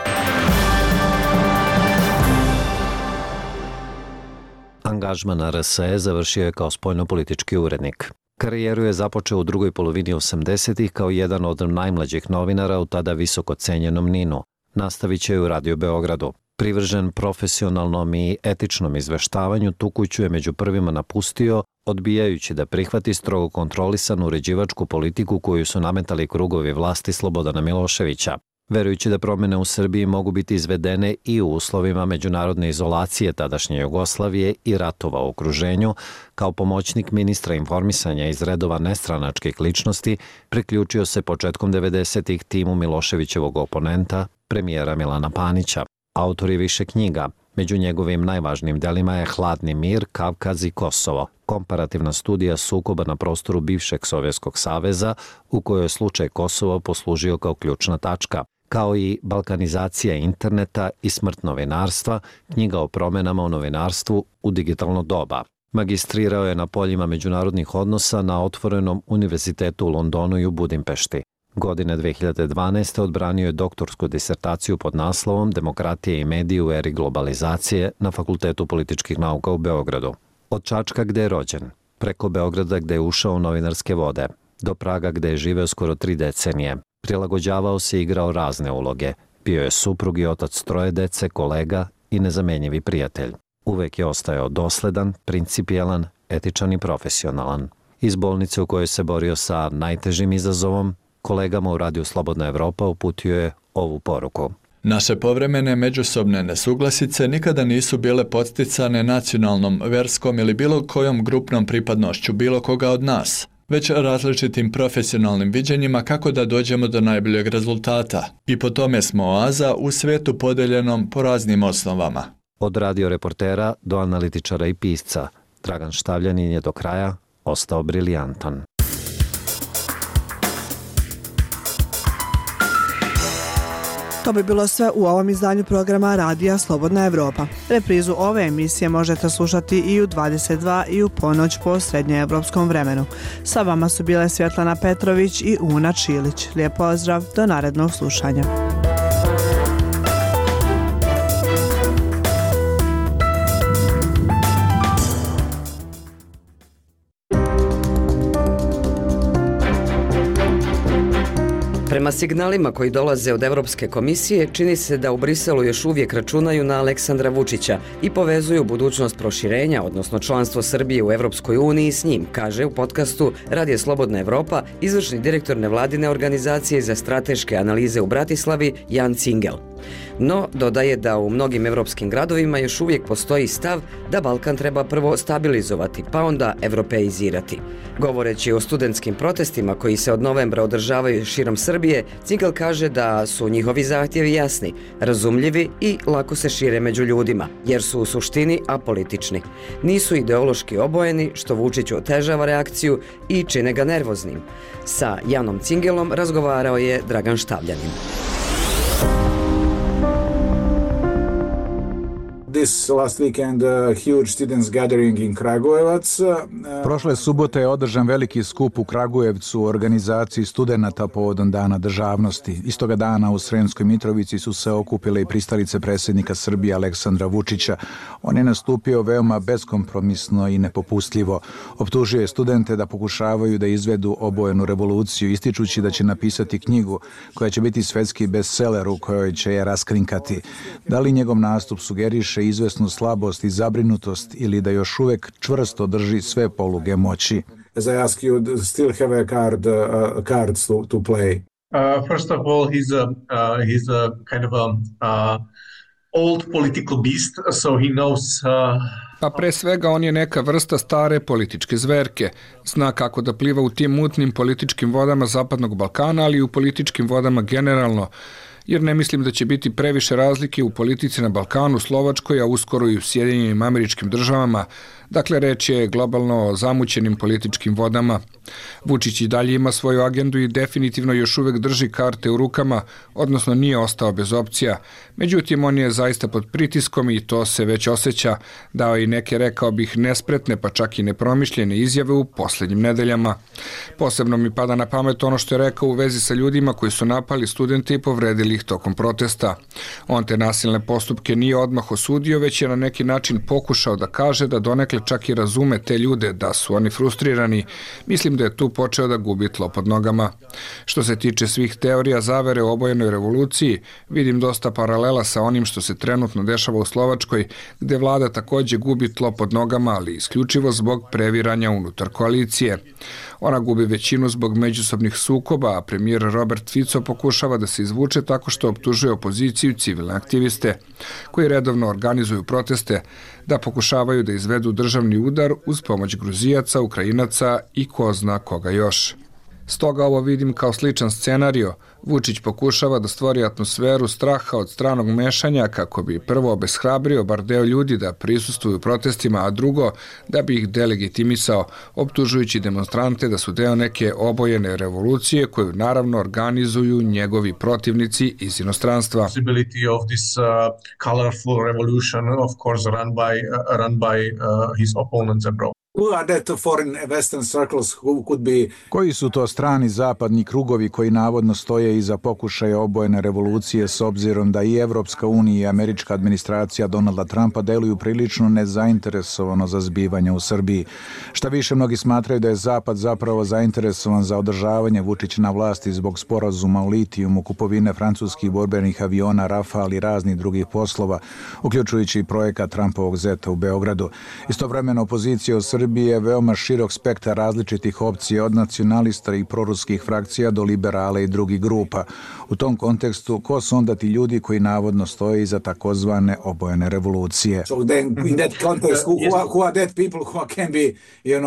Angažman RSE završio je kao spoljnopolitički urednik. Karijeru je započeo u drugoj polovini 80-ih kao jedan od najmlađih novinara u tada visoko cenjenom NIN-u. Nastavit će u Radio Beogradu. Privržen profesionalnom i etičnom izveštavanju, tu kuću je među prvima napustio, odbijajući da prihvati strogo kontrolisanu uređivačku politiku koju su nametali krugovi vlasti Slobodana Miloševića. Verujući da promjene u Srbiji mogu biti izvedene i u uslovima međunarodne izolacije tadašnje Jugoslavije i ratova u okruženju, kao pomoćnik ministra informisanja iz redova nestranačkih ličnosti, priključio se početkom 90-ih timu Miloševićevog oponenta, premijera Milana Panića. Autor je više knjiga. Među njegovim najvažnijim delima je Hladni mir, Kavkaz i Kosovo, komparativna studija sukoba na prostoru bivšeg Sovjetskog saveza, u kojoj je slučaj Kosova poslužio kao ključna tačka, kao i Balkanizacija interneta i smrt novinarstva, knjiga o promjenama u novinarstvu u digitalno doba. Magistrirao je na poljima međunarodnih odnosa na Otvorenom univerzitetu u Londonu i u Budimpešti. Godine 2012. odbranio je doktorsku disertaciju pod naslovom Demokratija i mediji u eri globalizacije na Fakultetu političkih nauka u Beogradu. Od Čačka gde je rođen, preko Beograda gde je ušao u novinarske vode, do Praga gde je živeo skoro 3 decenije. Prilagođavao se i igrao razne uloge. Bio je suprug i otac 3 dece, kolega i nezamenjivi prijatelj. Uvek je ostajao dosledan, principijelan, etičan i profesionalan. Iz bolnice u kojoj se borio sa najtežim izazovom, kolegama u Radiju Slobodna Evropa uputio je ovu poruku. Naše povremene međusobne nesuglasice nikada nisu bile podsticane nacionalnom, verskom ili bilo kojom grupnom pripadnošću bilo koga od nas. već različitim profesionalnim viđenjima kako da dođemo do najboljeg rezultata. I po tome smo oaza u svijetu podeljenom po raznim osnovama. Od radioreportera do analitičara i pisca, Dragan Štavljanin je do kraja ostao briljantan. To bi bilo sve u ovom izdanju programa Radija Slobodna Evropa. Reprizu ove emisije možete slušati i u 22 i u ponoć po srednjeevropskom vremenu. Sa vama su bile Svjetlana Petrović i Una Čilić. Lijep pozdrav, do narednog slušanja. Prema signalima koji dolaze od Evropske komisije, čini se da u Briselu još uvijek računaju na Aleksandra Vučića i povezuju budućnost proširenja, odnosno članstvo Srbije u Evropskoj uniji s njim, kaže u podcastu Radija Slobodna Evropa izvršni direktor nevladine organizacije za strateške analize u Bratislavi Jan Cingel. No, dodaje da u mnogim evropskim gradovima još uvijek postoji stav da Balkan treba prvo stabilizovati, pa onda evropeizirati. Govoreći o studentskim protestima koji se od novembra održavaju širom Srbije, Cingel kaže da su njihovi zahtjevi jasni, razumljivi i lako se šire među ljudima, jer su u suštini apolitični. Nisu ideološki obojeni, što Vučiću otežava reakciju i čine ga nervoznim. Sa Janom Cingelom razgovarao je Dragan Štavljanin. This last weekend, huge students gathering in Kragujevac. Prošle subote je održan veliki skup u Kragujevcu u organizaciji studenata povodom Dana državnosti. Istoga dana u Sremskoj Mitrovici su se okupile i pristalice predsjednika Srbije Aleksandra Vučića. On je nastupio veoma beskompromisno i nepopustljivo. Optužio je studente da pokušavaju da izvedu obojenu revoluciju, ističući da će napisati knjigu koja će biti svetski bestseller u kojoj će je raskrinkati. Da li njegov nastup sugeriše izvesnu slabost i zabrinutost ili da još uvek čvrsto drži sve poluge moći? As I ask you, still have a cards to play? First of all, he's a kind of a old political beast, so he knows. Pa pre svega on je neka vrsta stare političke zverke. Zna kako da pliva u tim mutnim političkim vodama Zapadnog Balkana, ali i u političkim vodama generalno, jer ne mislim da će biti previše razlike u politici na Balkanu, Slovačkoj, a uskoro i u Sjedinjenim Američkim Državama. Dakle, reč je globalno o zamućenim političkim vodama. Vučić i dalje ima svoju agendu i definitivno još uvek drži karte u rukama, odnosno nije ostao bez opcija. Međutim, on je zaista pod pritiskom i to se već osjeća, dao i neke, rekao bih, nespretne pa čak i nepromišljene izjave u posljednjim nedeljama. Posebno mi pada na pamet ono što je rekao u vezi sa ljudima koji su napali studente i povredili ih tokom protesta. On te nasilne postupke nije odmah osudio, već je na neki način pokušao da kaže da donekle čak i razume te ljude, da su oni frustrirani. Mislim da je tu počeo da gubi tlo pod nogama. Što se tiče svih teorija zavere o obojenoj revoluciji, vidim dosta paralela sa onim što se trenutno dešava u Slovačkoj, gde vlada takođe gubi tlo pod nogama, ali isključivo zbog previranja unutar koalicije. Ona gubi većinu zbog međusobnih sukoba, a premijer Robert Fico pokušava da se izvuče tako što optužuje opoziciju i civilne aktiviste, koji redovno organizuju proteste, da pokušavaju da izvedu državni udar uz pomoć Gruzijaca, Ukrajinaca i ko zna koga još. Stoga ovo vidim kao sličan scenario. Vučić pokušava da stvori atmosferu straha od stranog mešanja kako bi prvo obeshrabrio bar deo ljudi da prisustvuju protestima, a drugo da bi ih delegitimisao, optužujući demonstrante da su deo neke obojene revolucije koju naravno organizuju njegovi protivnici iz inostranstva. Koji su to strani zapadni krugovi koji navodno stoje iza pokušaja obojene revolucije s obzirom da i Evropska unija i američka administracija Donalda Trumpa deluju prilično nezainteresovano za zbivanja u Srbiji? Šta više, mnogi smatraju da je Zapad zapravo zainteresovan za održavanje Vučića na vlasti zbog sporazuma o litijumu, kupovine francuskih borbenih aviona Rafale i raznih drugih poslova, uključujući i projekat Trumpovog zeta u Beogradu. Istovremeno opozicija u Srbiji Srbiji je veoma širok spektar različitih opcija od nacionalista i proruskih frakcija do liberala i drugih grupa. U tom kontekstu, ko su onda ti ljudi koji navodno stoje iza takozvane obojene revolucije? So then in that context, who are that people who can be,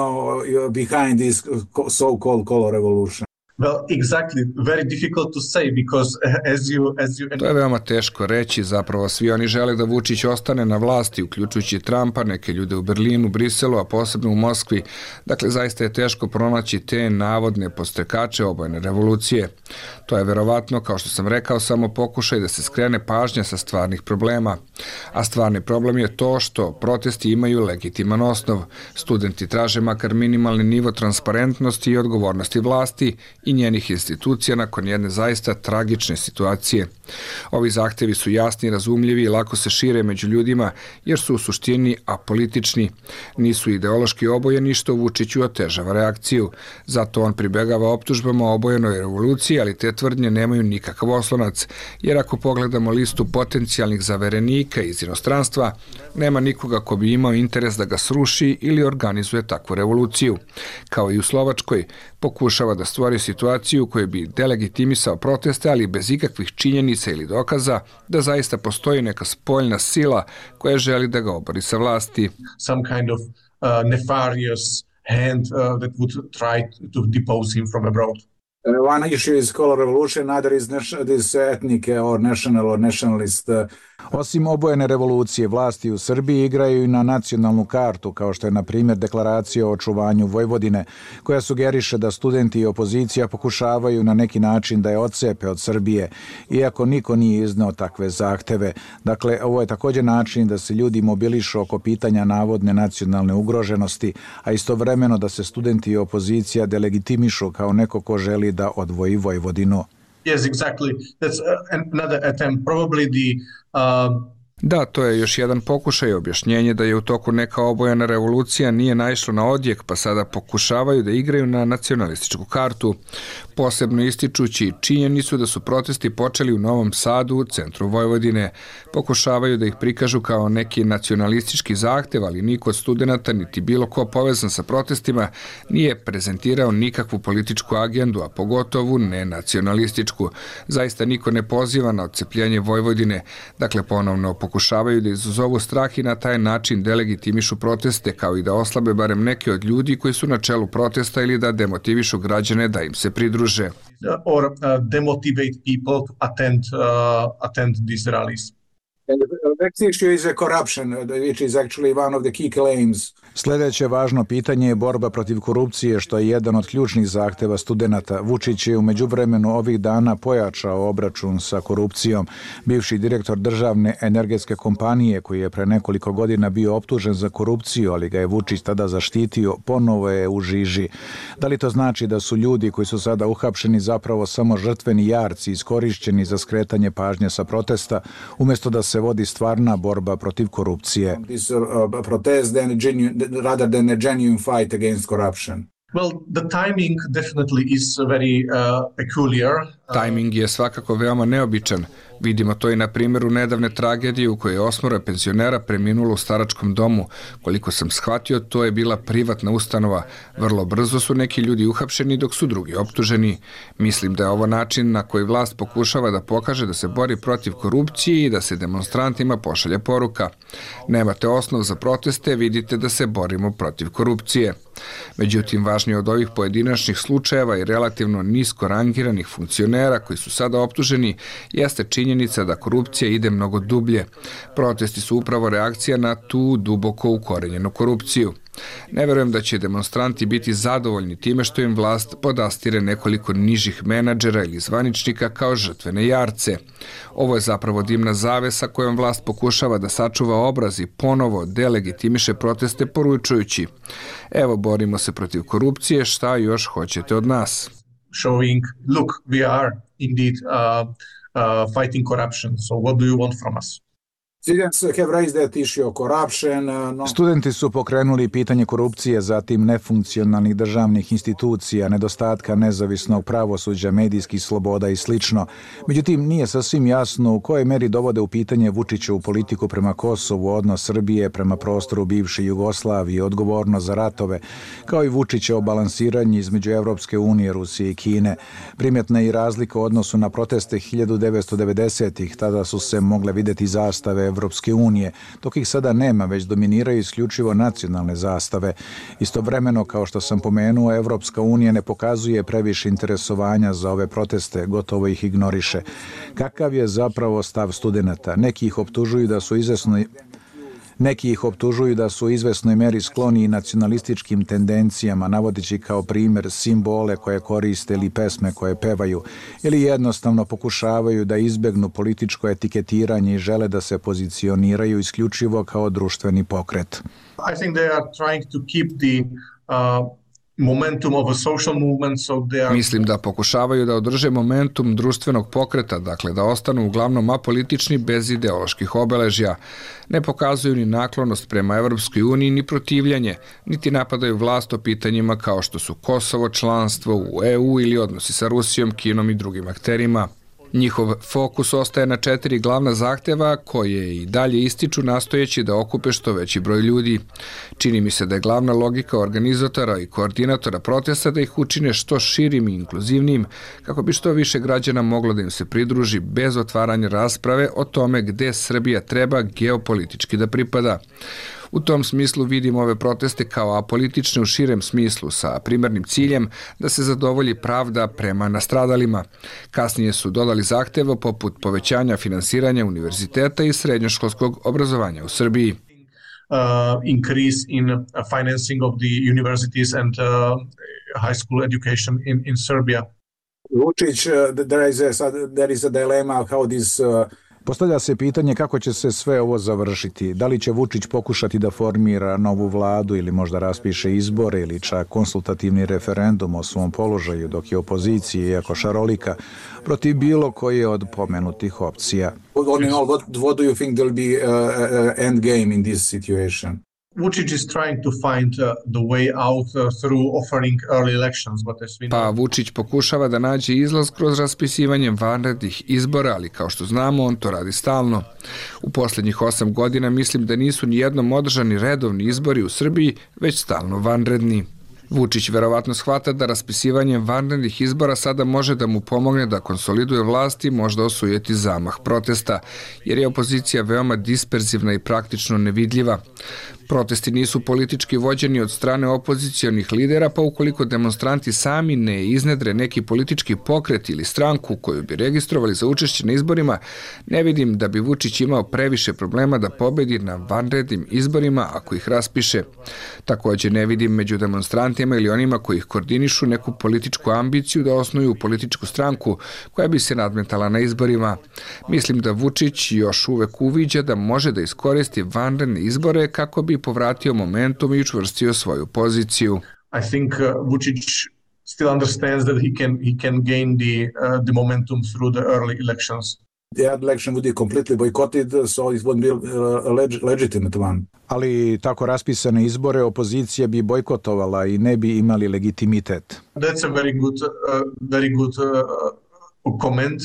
behind this so-called color revolution? Well, exactly. Very difficult to say because as you... To je veoma teško reći, zapravo svi oni žele da Vučić ostane na vlasti, uključujući Trumpa, neke ljude u Berlinu, Briselu, a posebno u Moskvi. Dakle, zaista je teško pronaći te navodne podstrekače obojene revolucije. To je verovatno, kao što sam rekao, samo pokušaj da se skrene pažnja sa stvarnih problema. A stvarni problem je to što protesti imaju legitiman osnov. Studenti traže makar minimalni nivo transparentnosti i odgovornosti vlasti i njenih institucija nakon jedne zaista tragične situacije. Ovi zahtevi su jasni, razumljivi i lako se šire među ljudima jer su u suštini apolitični. Nisu ideološki obojeni što Vučiću otežava reakciju. Zato on pribegava optužbama o obojenoj revoluciji, ali te tvrdnje nemaju nikakav oslonac, jer ako pogledamo listu potencijalnih zaverenika iz inostranstva, nema nikoga ko bi imao interes da ga sruši ili organizuje takvu revoluciju. Kao i u Slovačkoj, pokušava da stvori situaciju koja bi delegitimisao proteste, ali bez ikakvih činjenica ili dokaza da zaista postoji neka spoljna sila koja želi da ga obori sa vlasti. Some kind of nefarious hand that would try to depose him from abroad. One issue is color revolution, another is this ethnic or national or nationalist. Osim obojene revolucije, vlasti u Srbiji igraju i na nacionalnu kartu, kao što je na primjer deklaracija o očuvanju Vojvodine, koja sugeriše da studenti i opozicija pokušavaju na neki način da je odcepe od Srbije, iako niko nije izneo takve zahteve. Dakle, ovo je također način da se ljudi mobilišu oko pitanja navodne nacionalne ugroženosti, a istovremeno da se studenti i opozicija delegitimišu kao neko ko želi da odvoji Vojvodinu. Yes, exactly. That's another attempt. Probably Da, to je još jedan pokušaj objašnjenje da je u toku neka obojena revolucija nije naišlo na odjek, pa sada pokušavaju da igraju na nacionalističku kartu, posebno ističući činjenicu da su protesti počeli u Novom Sadu, u centru Vojvodine. Pokušavaju da ih prikažu kao neki nacionalistički zahtev, ali niko od studenata niti bilo ko povezan sa protestima nije prezentirao nikakvu političku agendu, a pogotovo ne nacionalističku. Zaista niko ne poziva na odcepljenje Vojvodine, dakle ponovno pokušavaju da izazovu strah i na taj način delegitimišu proteste, kao i da oslabe barem neke od ljudi koji su na čelu protesta ili da demotivišu građane da im se pridruže. Or demotivate people to attend these rallies. And the next issue is corruption, which is actually one of the key claims. Sljedeće važno pitanje je borba protiv korupcije, što je jedan od ključnih zahteva studenata. Vučić je u međuvremenu ovih dana pojačao obračun sa korupcijom. Bivši direktor državne energetske kompanije, koji je pre nekoliko godina bio optužen za korupciju, ali ga je Vučić tada zaštitio, ponovo je u žiži. Da li to znači da su ljudi koji su sada uhapšeni zapravo samo žrtveni jarci iskorišćeni za skretanje pažnje sa protesta, umjesto da se vodi stvarna borba protiv korupcije? Rather than a genuine fight against corruption. Well, the timing definitely is very peculiar. Timing je svakako veoma neobičan. Vidimo to i na primjeru nedavne tragedije u kojoj je 8 penzionera preminulo u staračkom domu. Koliko sam shvatio, to je bila privatna ustanova. Vrlo brzo su neki ljudi uhapšeni dok su drugi optuženi. Mislim da je ovo način na koji vlast pokušava da pokaže da se bori protiv korupcije i da se demonstrantima pošalje poruka. Nemate osnov za proteste, vidite da se borimo protiv korupcije. Međutim, važnije od ovih pojedinačnih slučajeva i relativno nisko rangiranih funkcionera koji su sada optuženi jeste činjenica da korupcija ide mnogo dublje. Protesti su upravo reakcija na tu duboko ukorenjenu korupciju. Ne verujem da će demonstranti biti zadovoljni time što im vlast podastire nekoliko nižih menadžera ili zvaničnika kao žrtvene jarce. Ovo je zapravo dimna zavesa kojom vlast pokušava da sačuva obraz i ponovo delegitimiše proteste poručujući: evo, borimo se protiv korupcije, šta još hoćete od nas? Showing, look, we are indeed fighting corruption, so what do you want from us? Studenti su pokrenuli pitanje korupcije, zatim nefunkcionalnih državnih institucija, nedostatka nezavisnog pravosuđa, medijskih sloboda i slično. Međutim, nije sasvim jasno u kojoj meri dovode u pitanje Vučićevu politiku prema Kosovu, odnos Srbije prema prostoru bivše Jugoslavije, odgovornost za ratove, kao i Vučićevo balansiranje između Evropske unije, Rusije i Kine. Primjetna je i razlika u odnosu na proteste 1990-ih, tada su se mogle vidjeti zastave Evropske unije, dok ih sada nema, već dominiraju isključivo nacionalne zastave. Istovremeno, kao što sam pomenuo, Evropska unija ne pokazuje previše interesovanja za ove proteste, gotovo ih ignoriše. Kakav je zapravo stav studenata? Neki ih optužuju da su u izvesnoj meri skloni i nacionalističkim tendencijama, navodeći kao primjer simbole koje koriste ili pesme koje pevaju, ili jednostavno pokušavaju da izbegnu političko etiketiranje i žele da se pozicioniraju isključivo kao društveni pokret. I think they are trying to keep the momentum of a social movement, so they are... Mislim da pokušavaju da održe momentum društvenog pokreta, dakle da ostanu uglavnom apolitični bez ideoloških obeležja. Ne pokazuju ni naklonost prema Evropskoj uniji, ni protivljanje, niti napadaju vlast o pitanjima kao što su Kosovo, članstvo u EU ili odnosi sa Rusijom, Kinom i drugim akterima. Njihov fokus ostaje na 4 glavna zahteva koje i dalje ističu nastojeći da okupe što veći broj ljudi. Čini mi se da je glavna logika organizatora i koordinatora protesta da ih učine što širim i inkluzivnim kako bi što više građana moglo da im se pridruži bez otvaranja rasprave o tome gde Srbija treba geopolitički da pripada. U tom smislu vidim ove proteste kao apolitične u širem smislu sa primarnim ciljem da se zadovolji pravda prema nastradalima. Kasnije su dodali zahteva poput povećanja finansiranja univerziteta i srednjoškolskog obrazovanja u Srbiji. Increase in financing of the universities and high school education in Serbia. Vučić, there is a dilemma how this Postavlja se pitanje kako će se sve ovo završiti. Da li će Vučić pokušati da formira novu vladu ili možda raspiše izbore ili čak konsultativni referendum o svom položaju dok je opozicija, iako šarolika, protiv bilo koje od pomenutih opcija. All in all, what do you think will be end game in this situation? Vučić is trying to find the way out through offering early elections, but as we know... Pa Vučić pokušava da nađe izlaz kroz raspisivanje vanrednih izbora, ali kao što znamo, on to radi stalno. U posljednjih 8 godina mislim da nisu nijednom održani redovni izbori u Srbiji, već stalno vanredni. Vučić verovatno shvata da raspisivanje vanrednih izbora sada može da mu pomogne da konsoliduje vlast i možda osujeti zamah protesta, jer je opozicija veoma disperzivna i praktično nevidljiva. Protesti nisu politički vođeni od strane opozicionih lidera, pa ukoliko demonstranti sami ne iznedre neki politički pokret ili stranku koju bi registrovali za učešće na izborima, ne vidim da bi Vučić imao previše problema da pobedi na vanrednim izborima ako ih raspiše. Također ne vidim među demonstrantima ili onima koji ih koordinišu neku političku ambiciju da osnuju političku stranku koja bi se nadmetala na izborima. Mislim da Vučić još uvek uviđa da može da iskoristi vanredne izbore kako bi povratio momentum i učvrstio svoju poziciju. I think Vučić still understands that he can gain the momentum through the early elections. The election would be completely boycotted, so it wouldn't be a legitimate one. Ali tako raspisane izbore opozicija bi bojkotovala i ne bi imali legitimitet. That's a very good comment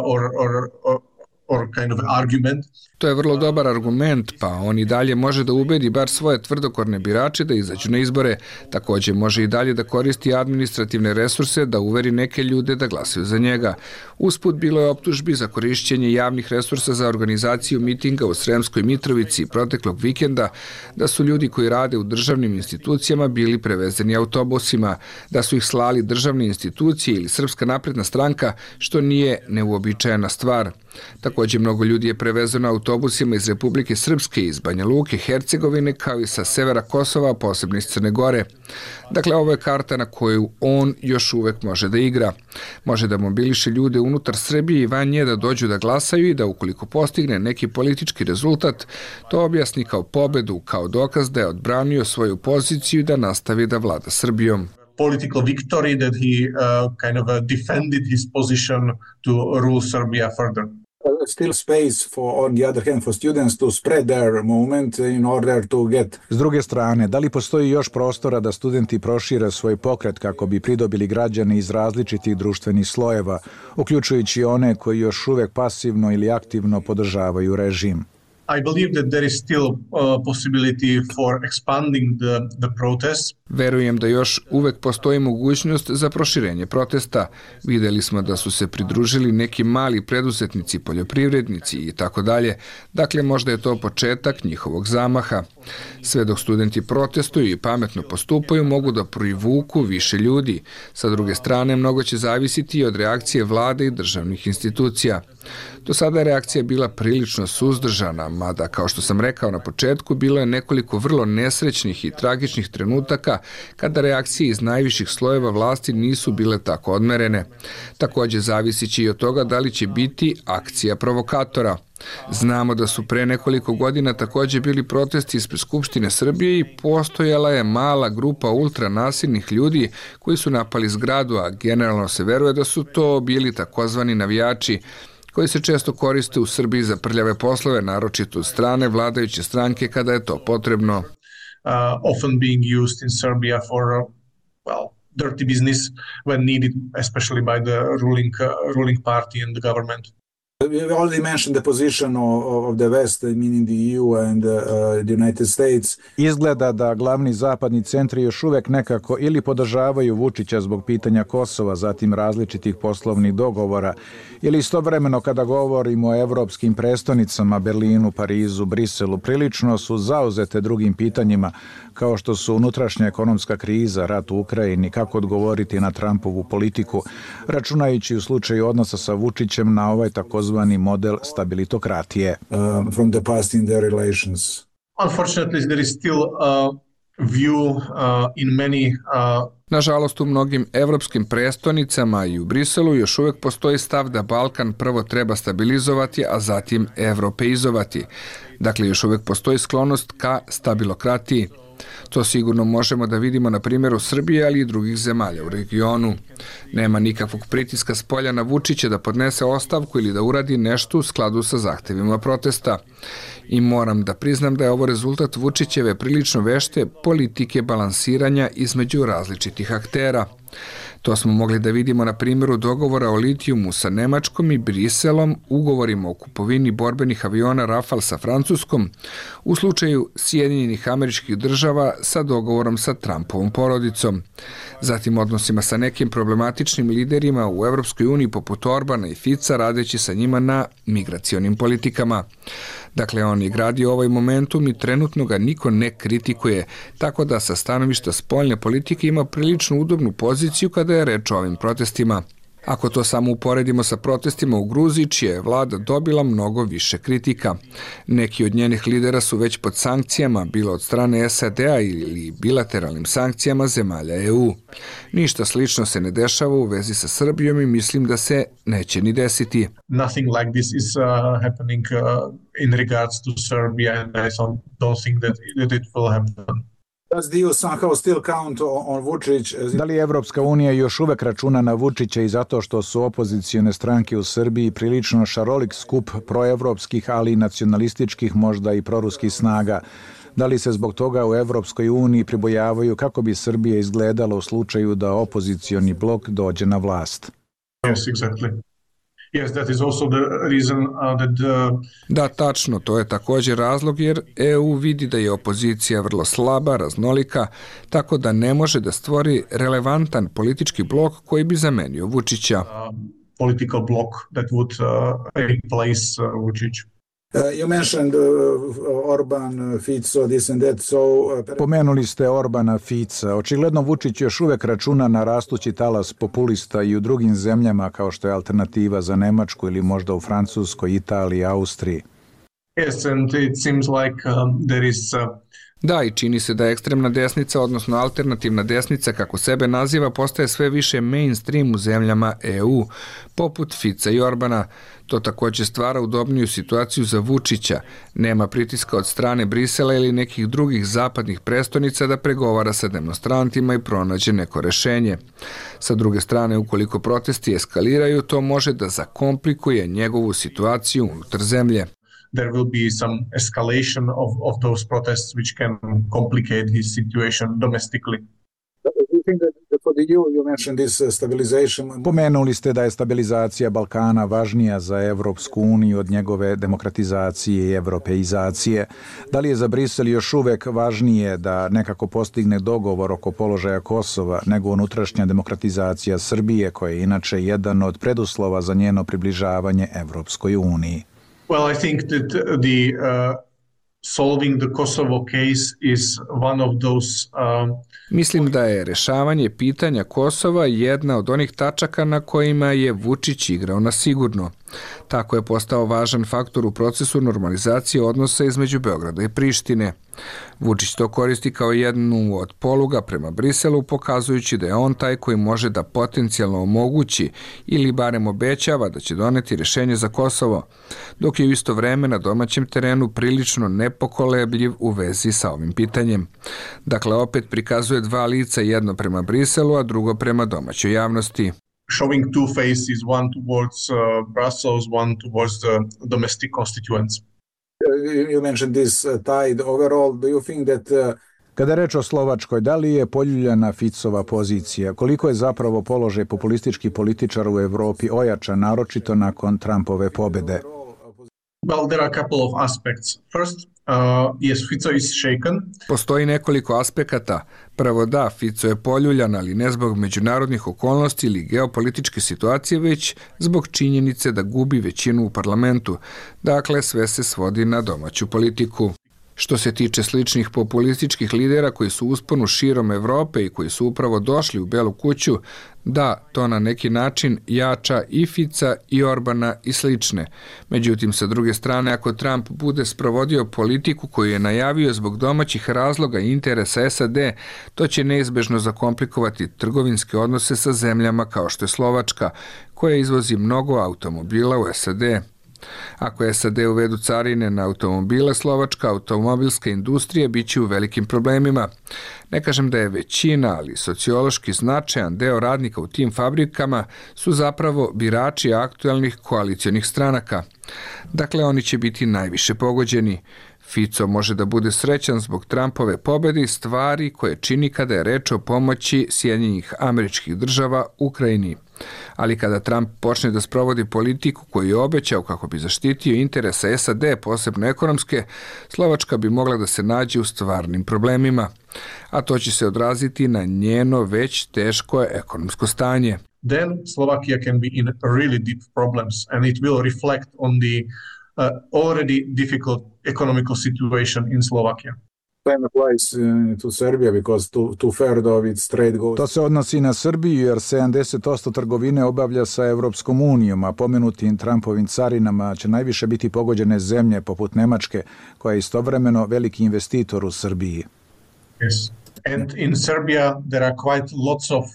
or kind of argument. To je vrlo dobar argument, pa on i dalje može da ubedi bar svoje tvrdokorne birače da izađu na izbore. Također može i dalje da koristi administrativne resurse da uveri neke ljude da glasaju za njega. Usput bilo je optužbi za korišćenje javnih resursa za organizaciju mitinga u Sremskoj Mitrovici proteklog vikenda, da su ljudi koji rade u državnim institucijama bili prevezeni autobusima, da su ih slali državne institucije ili Srpska napredna stranka, što nije neuobičajena stvar. Također mnogo ljudi je prevezeno autobusima iz Republike Srpske, iz Banja Luke, Hercegovine, kao i sa severa Kosova, posebno iz Crne Gore. Dakle, ovo je karta na koju on još uvek može da igra. Može da mobiliše ljude unutar Srbije i van nje da dođu da glasaju i da ukoliko postigne neki politički rezultat, to objasni kao pobedu, kao dokaz da je odbranio svoju poziciju i da nastavi da vlada Srbijom. Political victory that he kind of defended his position to rule Serbia further. Still space for, on the other hand, for students to spread their movement in order to get. S druge strane, da li postoji još prostora da studenti prošire svoj pokret kako bi pridobili građane iz različitih društvenih slojeva, uključujući one koji još uvek pasivno ili aktivno podržavaju režim? I believe that there is still possibility for expanding the protests. Verujem da još uvek postoji mogućnost za proširenje protesta. Videli smo da su se pridružili neki mali preduzetnici, poljoprivrednici i tako dalje. Dakle, možda je to početak njihovog zamaha. Sve dok studenti protestuju i pametno postupaju, mogu da privuku više ljudi. Sa druge strane, mnogo će zavisiti i od reakcije vlade i državnih institucija. Do sada je reakcija bila prilično suzdržana, mada, kao što sam rekao na početku, bilo je nekoliko vrlo nesrećnih i tragičnih trenutaka kada reakcije iz najviših slojeva vlasti nisu bile tako odmerene. Također zavisiće i od toga da li će biti akcija provokatora. Znamo da su pre nekoliko godina također bili protesti ispred Skupštine Srbije i postojala je mala grupa ultranasilnih ljudi koji su napali zgradu, a generalno se veruje da su to bili takozvani navijači, koji se često koriste u Srbiji za prljave poslove, naročito od strane vladajuće stranke kada je to potrebno. Often being used in Serbia for, dirty business when needed, especially by the ruling party and the government. We already mentioned the position of the West, meaning the EU and the United States. Izgleda da glavni zapadni centri još uvek nekako ili podržavaju Vučića zbog pitanja Kosova, zatim različitih poslovnih dogovora, ili istovremeno kada govorimo o evropskim prestonicama, Berlinu, Parizu, Briselu, prilično su zauzete drugim pitanjima, kao što su unutrašnja ekonomska kriza, rat u Ukrajini, kako odgovoriti na Trumpovu politiku, računajući u slučaju odnosa sa Vučićem na ovaj takozvani model stabilitokratije. From the past in their relations. Unfortunately, there is still a view in many Nažalost, u mnogim evropskim prestonicama i u Briselu još uvek postoji stav da Balkan prvo treba stabilizovati, a zatim evropeizovati. Dakle, još uvek postoji sklonost ka stabilokratiji. To sigurno možemo da vidimo na primjeru Srbije, ali i drugih zemalja u regionu. Nema nikakvog pritiska spolja na Vučića da podnese ostavku ili da uradi nešto u skladu sa zahtevima protesta. I moram da priznam da je ovo rezultat Vučićeve prilično vešte politike balansiranja između različitih aktera. To smo mogli da vidimo na primjeru dogovora o litijumu sa Nemačkom i Briselom, ugovorima o kupovini borbenih aviona Rafale sa Francuskom, u slučaju Sjedinjenih Američkih Država sa dogovorom sa Trumpovom porodicom. Zatim odnosima sa nekim problematičnim liderima u Evropskoj uniji poput Orbana i Fica, radeći sa njima na migracionim politikama. Dakle, on je gradio ovaj momentum i trenutno ga niko ne kritikuje, tako da sa stanovišta spoljne politike ima prilično udobnu poziciju kada je reč o ovim protestima. Ako to samo uporedimo sa protestima u Gruziji, čija je vlada dobila mnogo više kritika. Neki od njenih lidera su već pod sankcijama, bilo od strane SAD-a ili bilateralnim sankcijama zemalja EU. Ništa slično se ne dešava u vezi sa Srbijom i mislim da se neće ni desiti. Nothing like this is happening in regards to Serbia, and I don't think that it will happen. Da li Evropska unija još uvek računa na Vučića i zato što su opozicijone stranke u Srbiji prilično šarolik skup proevropskih, ali i nacionalističkih, možda i proruskih snaga? Da li se zbog toga u Evropskoj uniji pribojavaju kako bi Srbija izgledala u slučaju da opozicioni blok dođe na vlast? Yes, exactly. Yes, that is also the reason Da, tačno, to je također razlog jer EU vidi da je opozicija vrlo slaba, raznolika, tako da ne može da stvori relevantan politički blok koji bi zamenio Vučića. Political block that would replace Vučić. You mentioned Orban, Fico, this and that, Pomenuli ste Orbana, Fica. Očigledno Vučić još uvek računa na rastući talas populista i u drugim zemljama kao što je alternativa za Nemačku ili možda u Francuskoj, Italiji, Austriji. Yes, and it seems like there is Da, i čini se da ekstremna desnica, odnosno alternativna desnica, kako sebe naziva, postaje sve više mainstream u zemljama EU, poput Fica i Orbana. To takođe stvara udobniju situaciju za Vučića. Nema pritiska od strane Brisela ili nekih drugih zapadnih prestonica da pregovara sa demonstrantima i pronađe neko rešenje. Sa druge strane, ukoliko protesti eskaliraju, to može da zakomplikuje njegovu situaciju unutar zemlje. There will be some escalation of those protests which can complicate his situation domestically. Pomenuli ste da je stabilizacija Balkana važnija za Evropsku uniju od njegove demokratizacije i evropeizacije. Da li je za Brisel još uvek važnije da nekako postigne dogovor oko položaja Kosova nego unutrašnja demokratizacija Srbije, koja je inače jedan od preduslova za njeno približavanje Evropskoj uniji? Well, I think that the solving the Kosovo case is one of those Mislim da je rešavanje pitanja Kosova jedna od onih tačaka na kojima je Vučić igrao na sigurno. Tako je postao važan faktor u procesu normalizacije odnosa između Beograda i Prištine. Vučić to koristi kao jednu od poluga prema Briselu, pokazujući da je on taj koji može da potencijalno omogući ili barem obećava da će doneti rešenje za Kosovo, dok je u isto vreme na domaćem terenu prilično nepokolebljiv u vezi sa ovim pitanjem. Dakle, opet prikazuje dva lica, jedno prema Briselu, a drugo prema domaćoj javnosti. Showing two faces, one towards Brussels, one towards the domestic constituents. You mentioned this tide overall. Do you think that kada je reč o Slovačkoj, da li je poljuljana Ficova pozicija? Koliko je zapravo položaj populističkih političara u Evropi ojačan, naročito nakon Trumpove pobede? Well, there are a couple of aspects. First, yes, Fico is shaken. Postoji nekoliko aspekata. Prvo da, Fico je poljuljan, ali ne zbog međunarodnih okolnosti ili geopolitičke situacije, već zbog činjenice da gubi većinu u parlamentu. Dakle, sve se svodi na domaću politiku. Što se tiče sličnih populističkih lidera koji su u usponu širom Evrope i koji su upravo došli u Belu kuću, da, to na neki način jača i Fica i Orbana i slične. Međutim, sa druge strane, ako Trump bude sprovodio politiku koju je najavio zbog domaćih razloga i interesa SAD, to će neizbežno zakomplikovati trgovinske odnose sa zemljama kao što je Slovačka, koja izvozi mnogo automobila u SAD. Ako SAD uvedu carine na automobile, slovačka automobilska industrija biće u velikim problemima. Ne kažem da je većina, ali sociološki značajan deo radnika u tim fabrikama su zapravo birači aktuelnih koalicionih stranaka. Dakle, oni će biti najviše pogođeni. Fico može da bude srećan zbog Trumpove pobede i stvari koje čini kada je reč o pomoći Sjedinjenih Američkih Država Ukrajini. Ali kada Trump počne da sprovodi politiku koju je obećao kako bi zaštitio interese SAD, posebno ekonomske, Slovačka bi mogla da se nađe u stvarnim problemima, a to će se odraziti na njeno već teško ekonomsko stanje. Then Slovakia can be in really deep problems and it will reflect on the already difficult economical situation in Slovakia. To se odnosi na Srbiju jer 70% trgovine obavlja sa Evropskom unijom, a pomenutim Trumpovim carinama će najviše biti pogođene zemlje poput Nemačke, koja je istovremeno veliki investitor u Srbiji. Yes. And in Serbia there are quite lots of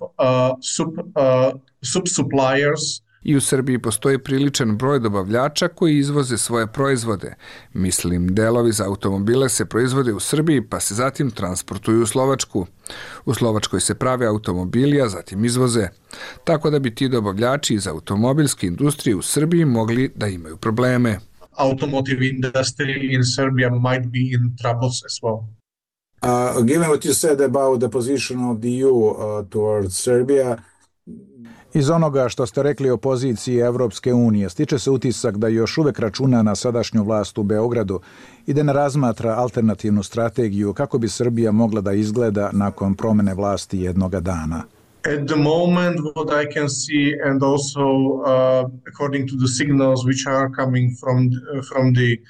sub-suppliers. I u Srbiji postoji priličan broj dobavljača koji izvoze svoje proizvode. Mislim, delovi za automobile se proizvode u Srbiji pa se zatim transportuju u Slovačku. U Slovačkoj se prave automobili, a zatim izvoze. Tako da bi ti dobavljači iz automobilske industrije u Srbiji mogli da imaju probleme. Automotive industry in Serbia might be in troubles as well. Given what you said about the position of the EU towards Serbia, iz onoga što ste rekli o poziciji Evropske unije, stiče se utisak da još uvek računa na sadašnju vlast u Beogradu i da ne razmatra alternativnu strategiju kako bi Srbija mogla da izgleda nakon promene vlasti jednoga dana. At the moment, what I can see, and also according to the signals which are coming from the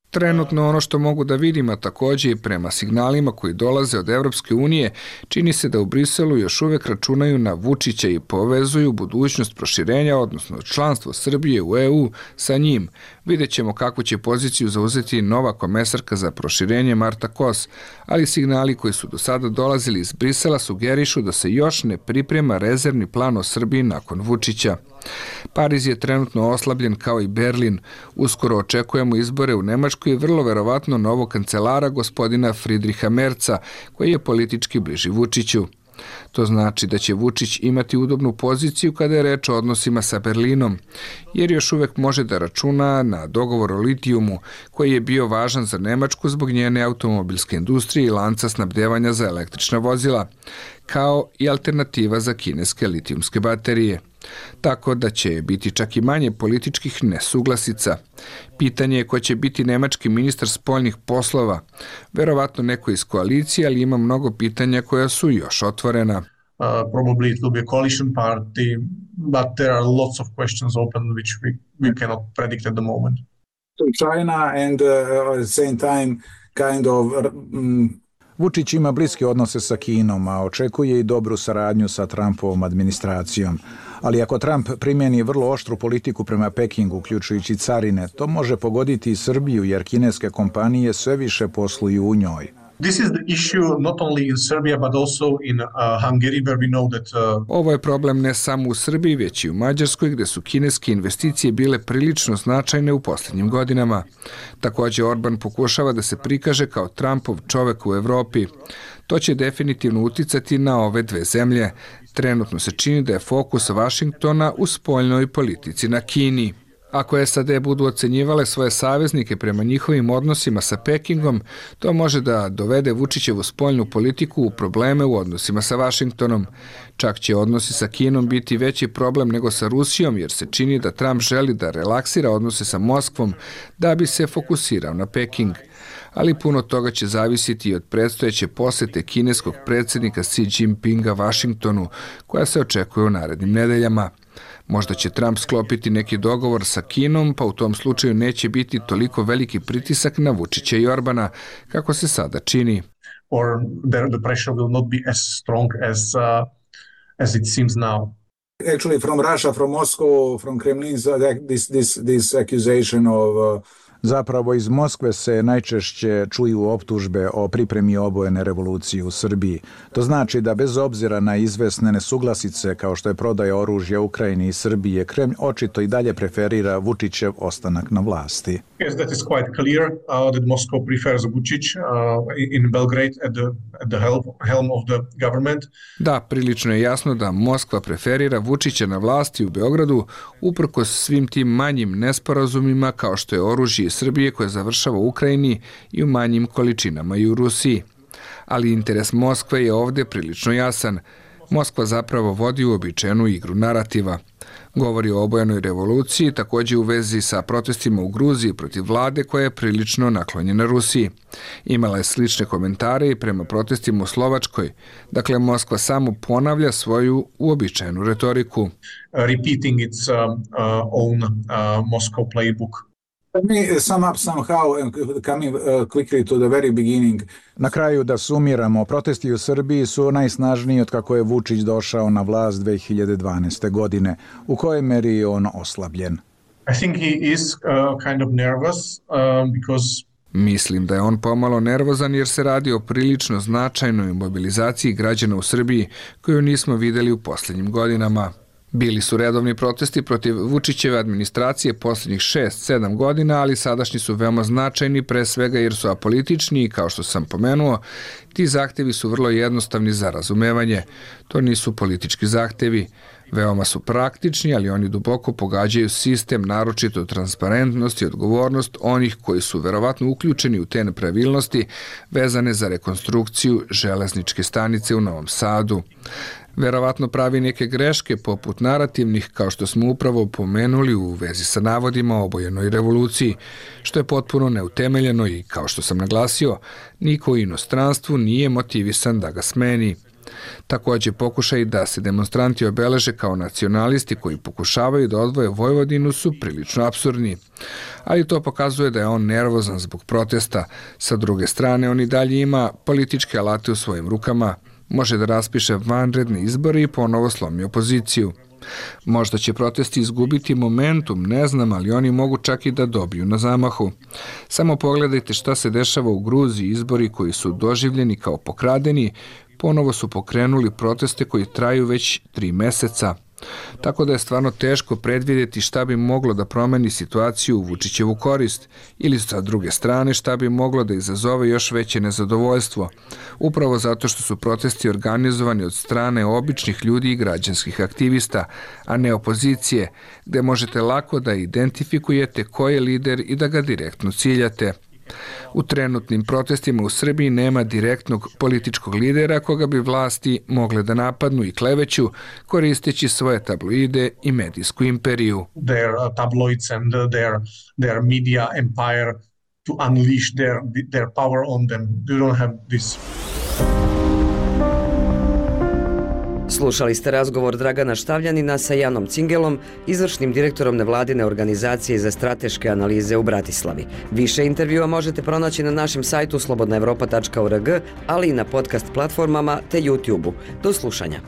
Trenutno ono što mogu da vidim, a takođe i prema signalima koji dolaze od Evropske unije, čini se da u Briselu još uvek računaju na Vučića i povezuju budućnost proširenja, odnosno članstvo Srbije u EU sa njim. Vidjet ćemo kakvu će poziciju zauzeti nova komesarka za proširenje Marta Kos, ali signali koji su do sada dolazili iz Brisela sugerišu da se još ne priprema rezervni plan o Srbiji nakon Vučića. Pariz je trenutno oslabljen kao i Berlin. Uskoro očekujemo izbore u Nemačkoj i vrlo verovatno novog kancelara gospodina Friedricha Merca, koji je politički bliži Vučiću. To znači da će Vučić imati udobnu poziciju kada je reč o odnosima sa Berlinom, jer još uvek može da računa na dogovor o litijumu, koji je bio važan za Nemačku zbog njene automobilske industrije i lanca snabdevanja za električna vozila, kao i alternativa za kineske litijumske baterije. Tako da će biti čak i manje političkih nesuglasica. Pitanje je ko će biti nemački ministar spoljnih poslova. Verovatno neko iz koalicije, ali ima mnogo pitanja koja su još otvorena. Probably it will be a coalition party, but there are lots of questions open which we cannot predict at the moment. China and at the same time kind of Vučić ima bliske odnose sa Kinom, a očekuje i dobru saradnju sa Trumpovom administracijom. Ali ako Trump primjeni vrlo oštru politiku prema Pekingu, uključujući carine, to može pogoditi i Srbiju, jer kineske kompanije sve više posluju u njoj. This is the issue not only in Serbia but also in Hungary where we know that Ovo je problem ne samo u Srbiji, već i u Mađarskoj, gde su kineske investicije bile prilično značajne u posljednjim godinama. Takođe, Orban pokušava da se prikaže kao Trumpov čovek u Evropi. To će definitivno uticati na ove dve zemlje. Trenutno se čini da je fokus Vašingtona u spoljnoj politici na Kini. Ako SAD budu ocenjivale svoje saveznike prema njihovim odnosima sa Pekingom, to može da dovede Vučićevu spoljnu politiku u probleme u odnosima sa Vašingtonom. Čak će odnosi sa Kinom biti veći problem nego sa Rusijom, jer se čini da Trump želi da relaksira odnose sa Moskvom da bi se fokusirao na Peking. Ali puno toga će zavisiti i od predstojeće posete kineskog predsjednika Xi Jinpinga Vašingtonu, koja se očekuje u narednim nedeljama. Možda će Trump sklopiti neki dogovor sa Kinom, pa u tom slučaju neće biti toliko veliki pritisak na Vučića i Orbana, kako se sada čini. Or the pressure will not be as strong as it seems now. Actually, from Russia, from Moscow, from Kremlin, this accusation of Zapravo iz Moskve se najčešće čuju optužbe o pripremi obojene revolucije u Srbiji. To znači da bez obzira na izvesne nesuglasice kao što je prodaja oružja Ukrajini i Srbije, Kremlj očito i dalje preferira Vučićev ostanak na vlasti. Yes, that is quite clear that Moscow prefers Vučić in Belgrade at the helm of the government. Da, prilično je jasno da Moskva preferira Vučića na vlasti u Beogradu uprkos svim tim manjim nesporazumima kao što je oružje Srbije koje završava u Ukrajini i u manjim količinama i u Rusiji. Ali interes Moskve je ovdje prilično jasan. Moskva zapravo vodi uobičajenu igru narativa. Govori o obojenoj revoluciji, također u vezi sa protestima u Gruziji protiv vlade koja je prilično naklonjena Rusiji. Imala je slične komentare i prema protestima u Slovačkoj. Dakle, Moskva samo ponavlja svoju uobičajenu retoriku. Repeating its own Moscow playbook. Let me sum up somehow and coming quickly to the very beginning. Na kraju da sumiramo, protesti u Srbiji su najsnažniji od kako je Vučić došao na vlast 2012. godine. U kojoj meri je on oslabljen? I think he is kind of nervous because Mislim da je on pomalo nervozan jer se radi o prilično značajnoj mobilizaciji građana u Srbiji koju nismo videli u posljednjim godinama. Bili su redovni protesti protiv Vučićeve administracije posljednjih 6-7 godina, ali sadašnji su veoma značajni, pre svega jer su apolitični i, kao što sam pomenuo, ti zahtevi su vrlo jednostavni za razumevanje. To nisu politički zahtevi. Veoma su praktični, ali oni duboko pogađaju sistem, naročito transparentnost i odgovornost onih koji su verovatno uključeni u te nepravilnosti vezane za rekonstrukciju železničke stanice u Novom Sadu. Verovatno pravi neke greške poput narativnih, kao što smo upravo pomenuli u vezi sa navodima o obojenoj revoluciji, što je potpuno neutemeljeno i, kao što sam naglasio, niko u inostranstvu nije motivisan da ga smeni. Takođe, pokušaj da se demonstranti obeleže kao nacionalisti koji pokušavaju da odvoje Vojvodinu su prilično apsurdni. Ali to pokazuje da je on nervozan zbog protesta. Sa druge strane, on i dalje ima političke alate u svojim rukama. Može da raspiše vanredne izbore i ponovo slomi opoziciju. Možda će protesti izgubiti momentum, ne znam, ali oni mogu čak i da dobiju na zamahu. Samo pogledajte šta se dešava u Gruziji, izbori koji su doživljeni kao pokradeni, ponovo su pokrenuli proteste koji traju već 3 meseca. Tako da je stvarno teško predvidjeti šta bi moglo da promeni situaciju u Vučićevu korist ili sa druge strane šta bi moglo da izazove još veće nezadovoljstvo. Upravo zato što su protesti organizovani od strane običnih ljudi i građanskih aktivista, a ne opozicije, gde možete lako da identifikujete ko je lider i da ga direktno ciljate. U trenutnim protestima u Srbiji nema direktnog političkog lidera koga bi vlasti mogle da napadnu i kleveću koristeći svoje tabloide i medijsku imperiju. Their tabloids and their media empire to unleash their power on them. You don't have this. Slušali ste razgovor Dragana Štavljanina sa Janom Cingelom, izvršnim direktorom nevladine organizacije za strateške analize u Bratislavi. Više intervjua možete pronaći na našem sajtu slobodnaevropa.org, ali i na podcast platformama te YouTube-u. Do slušanja.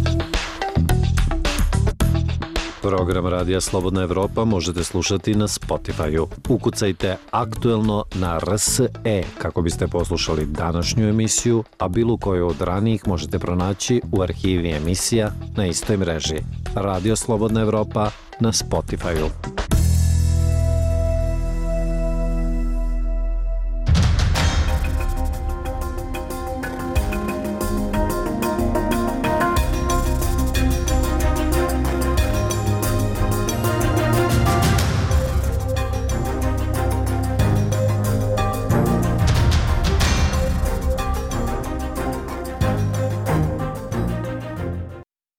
Program Radija Slobodna Evropa možete slušati na Spotify-u. Ukucajte aktuelno na RSE kako biste poslušali današnju emisiju, a bilo koju od ranijih možete pronaći u arhivi emisija na istoj mreži. Radio Slobodna Evropa na Spotify-u.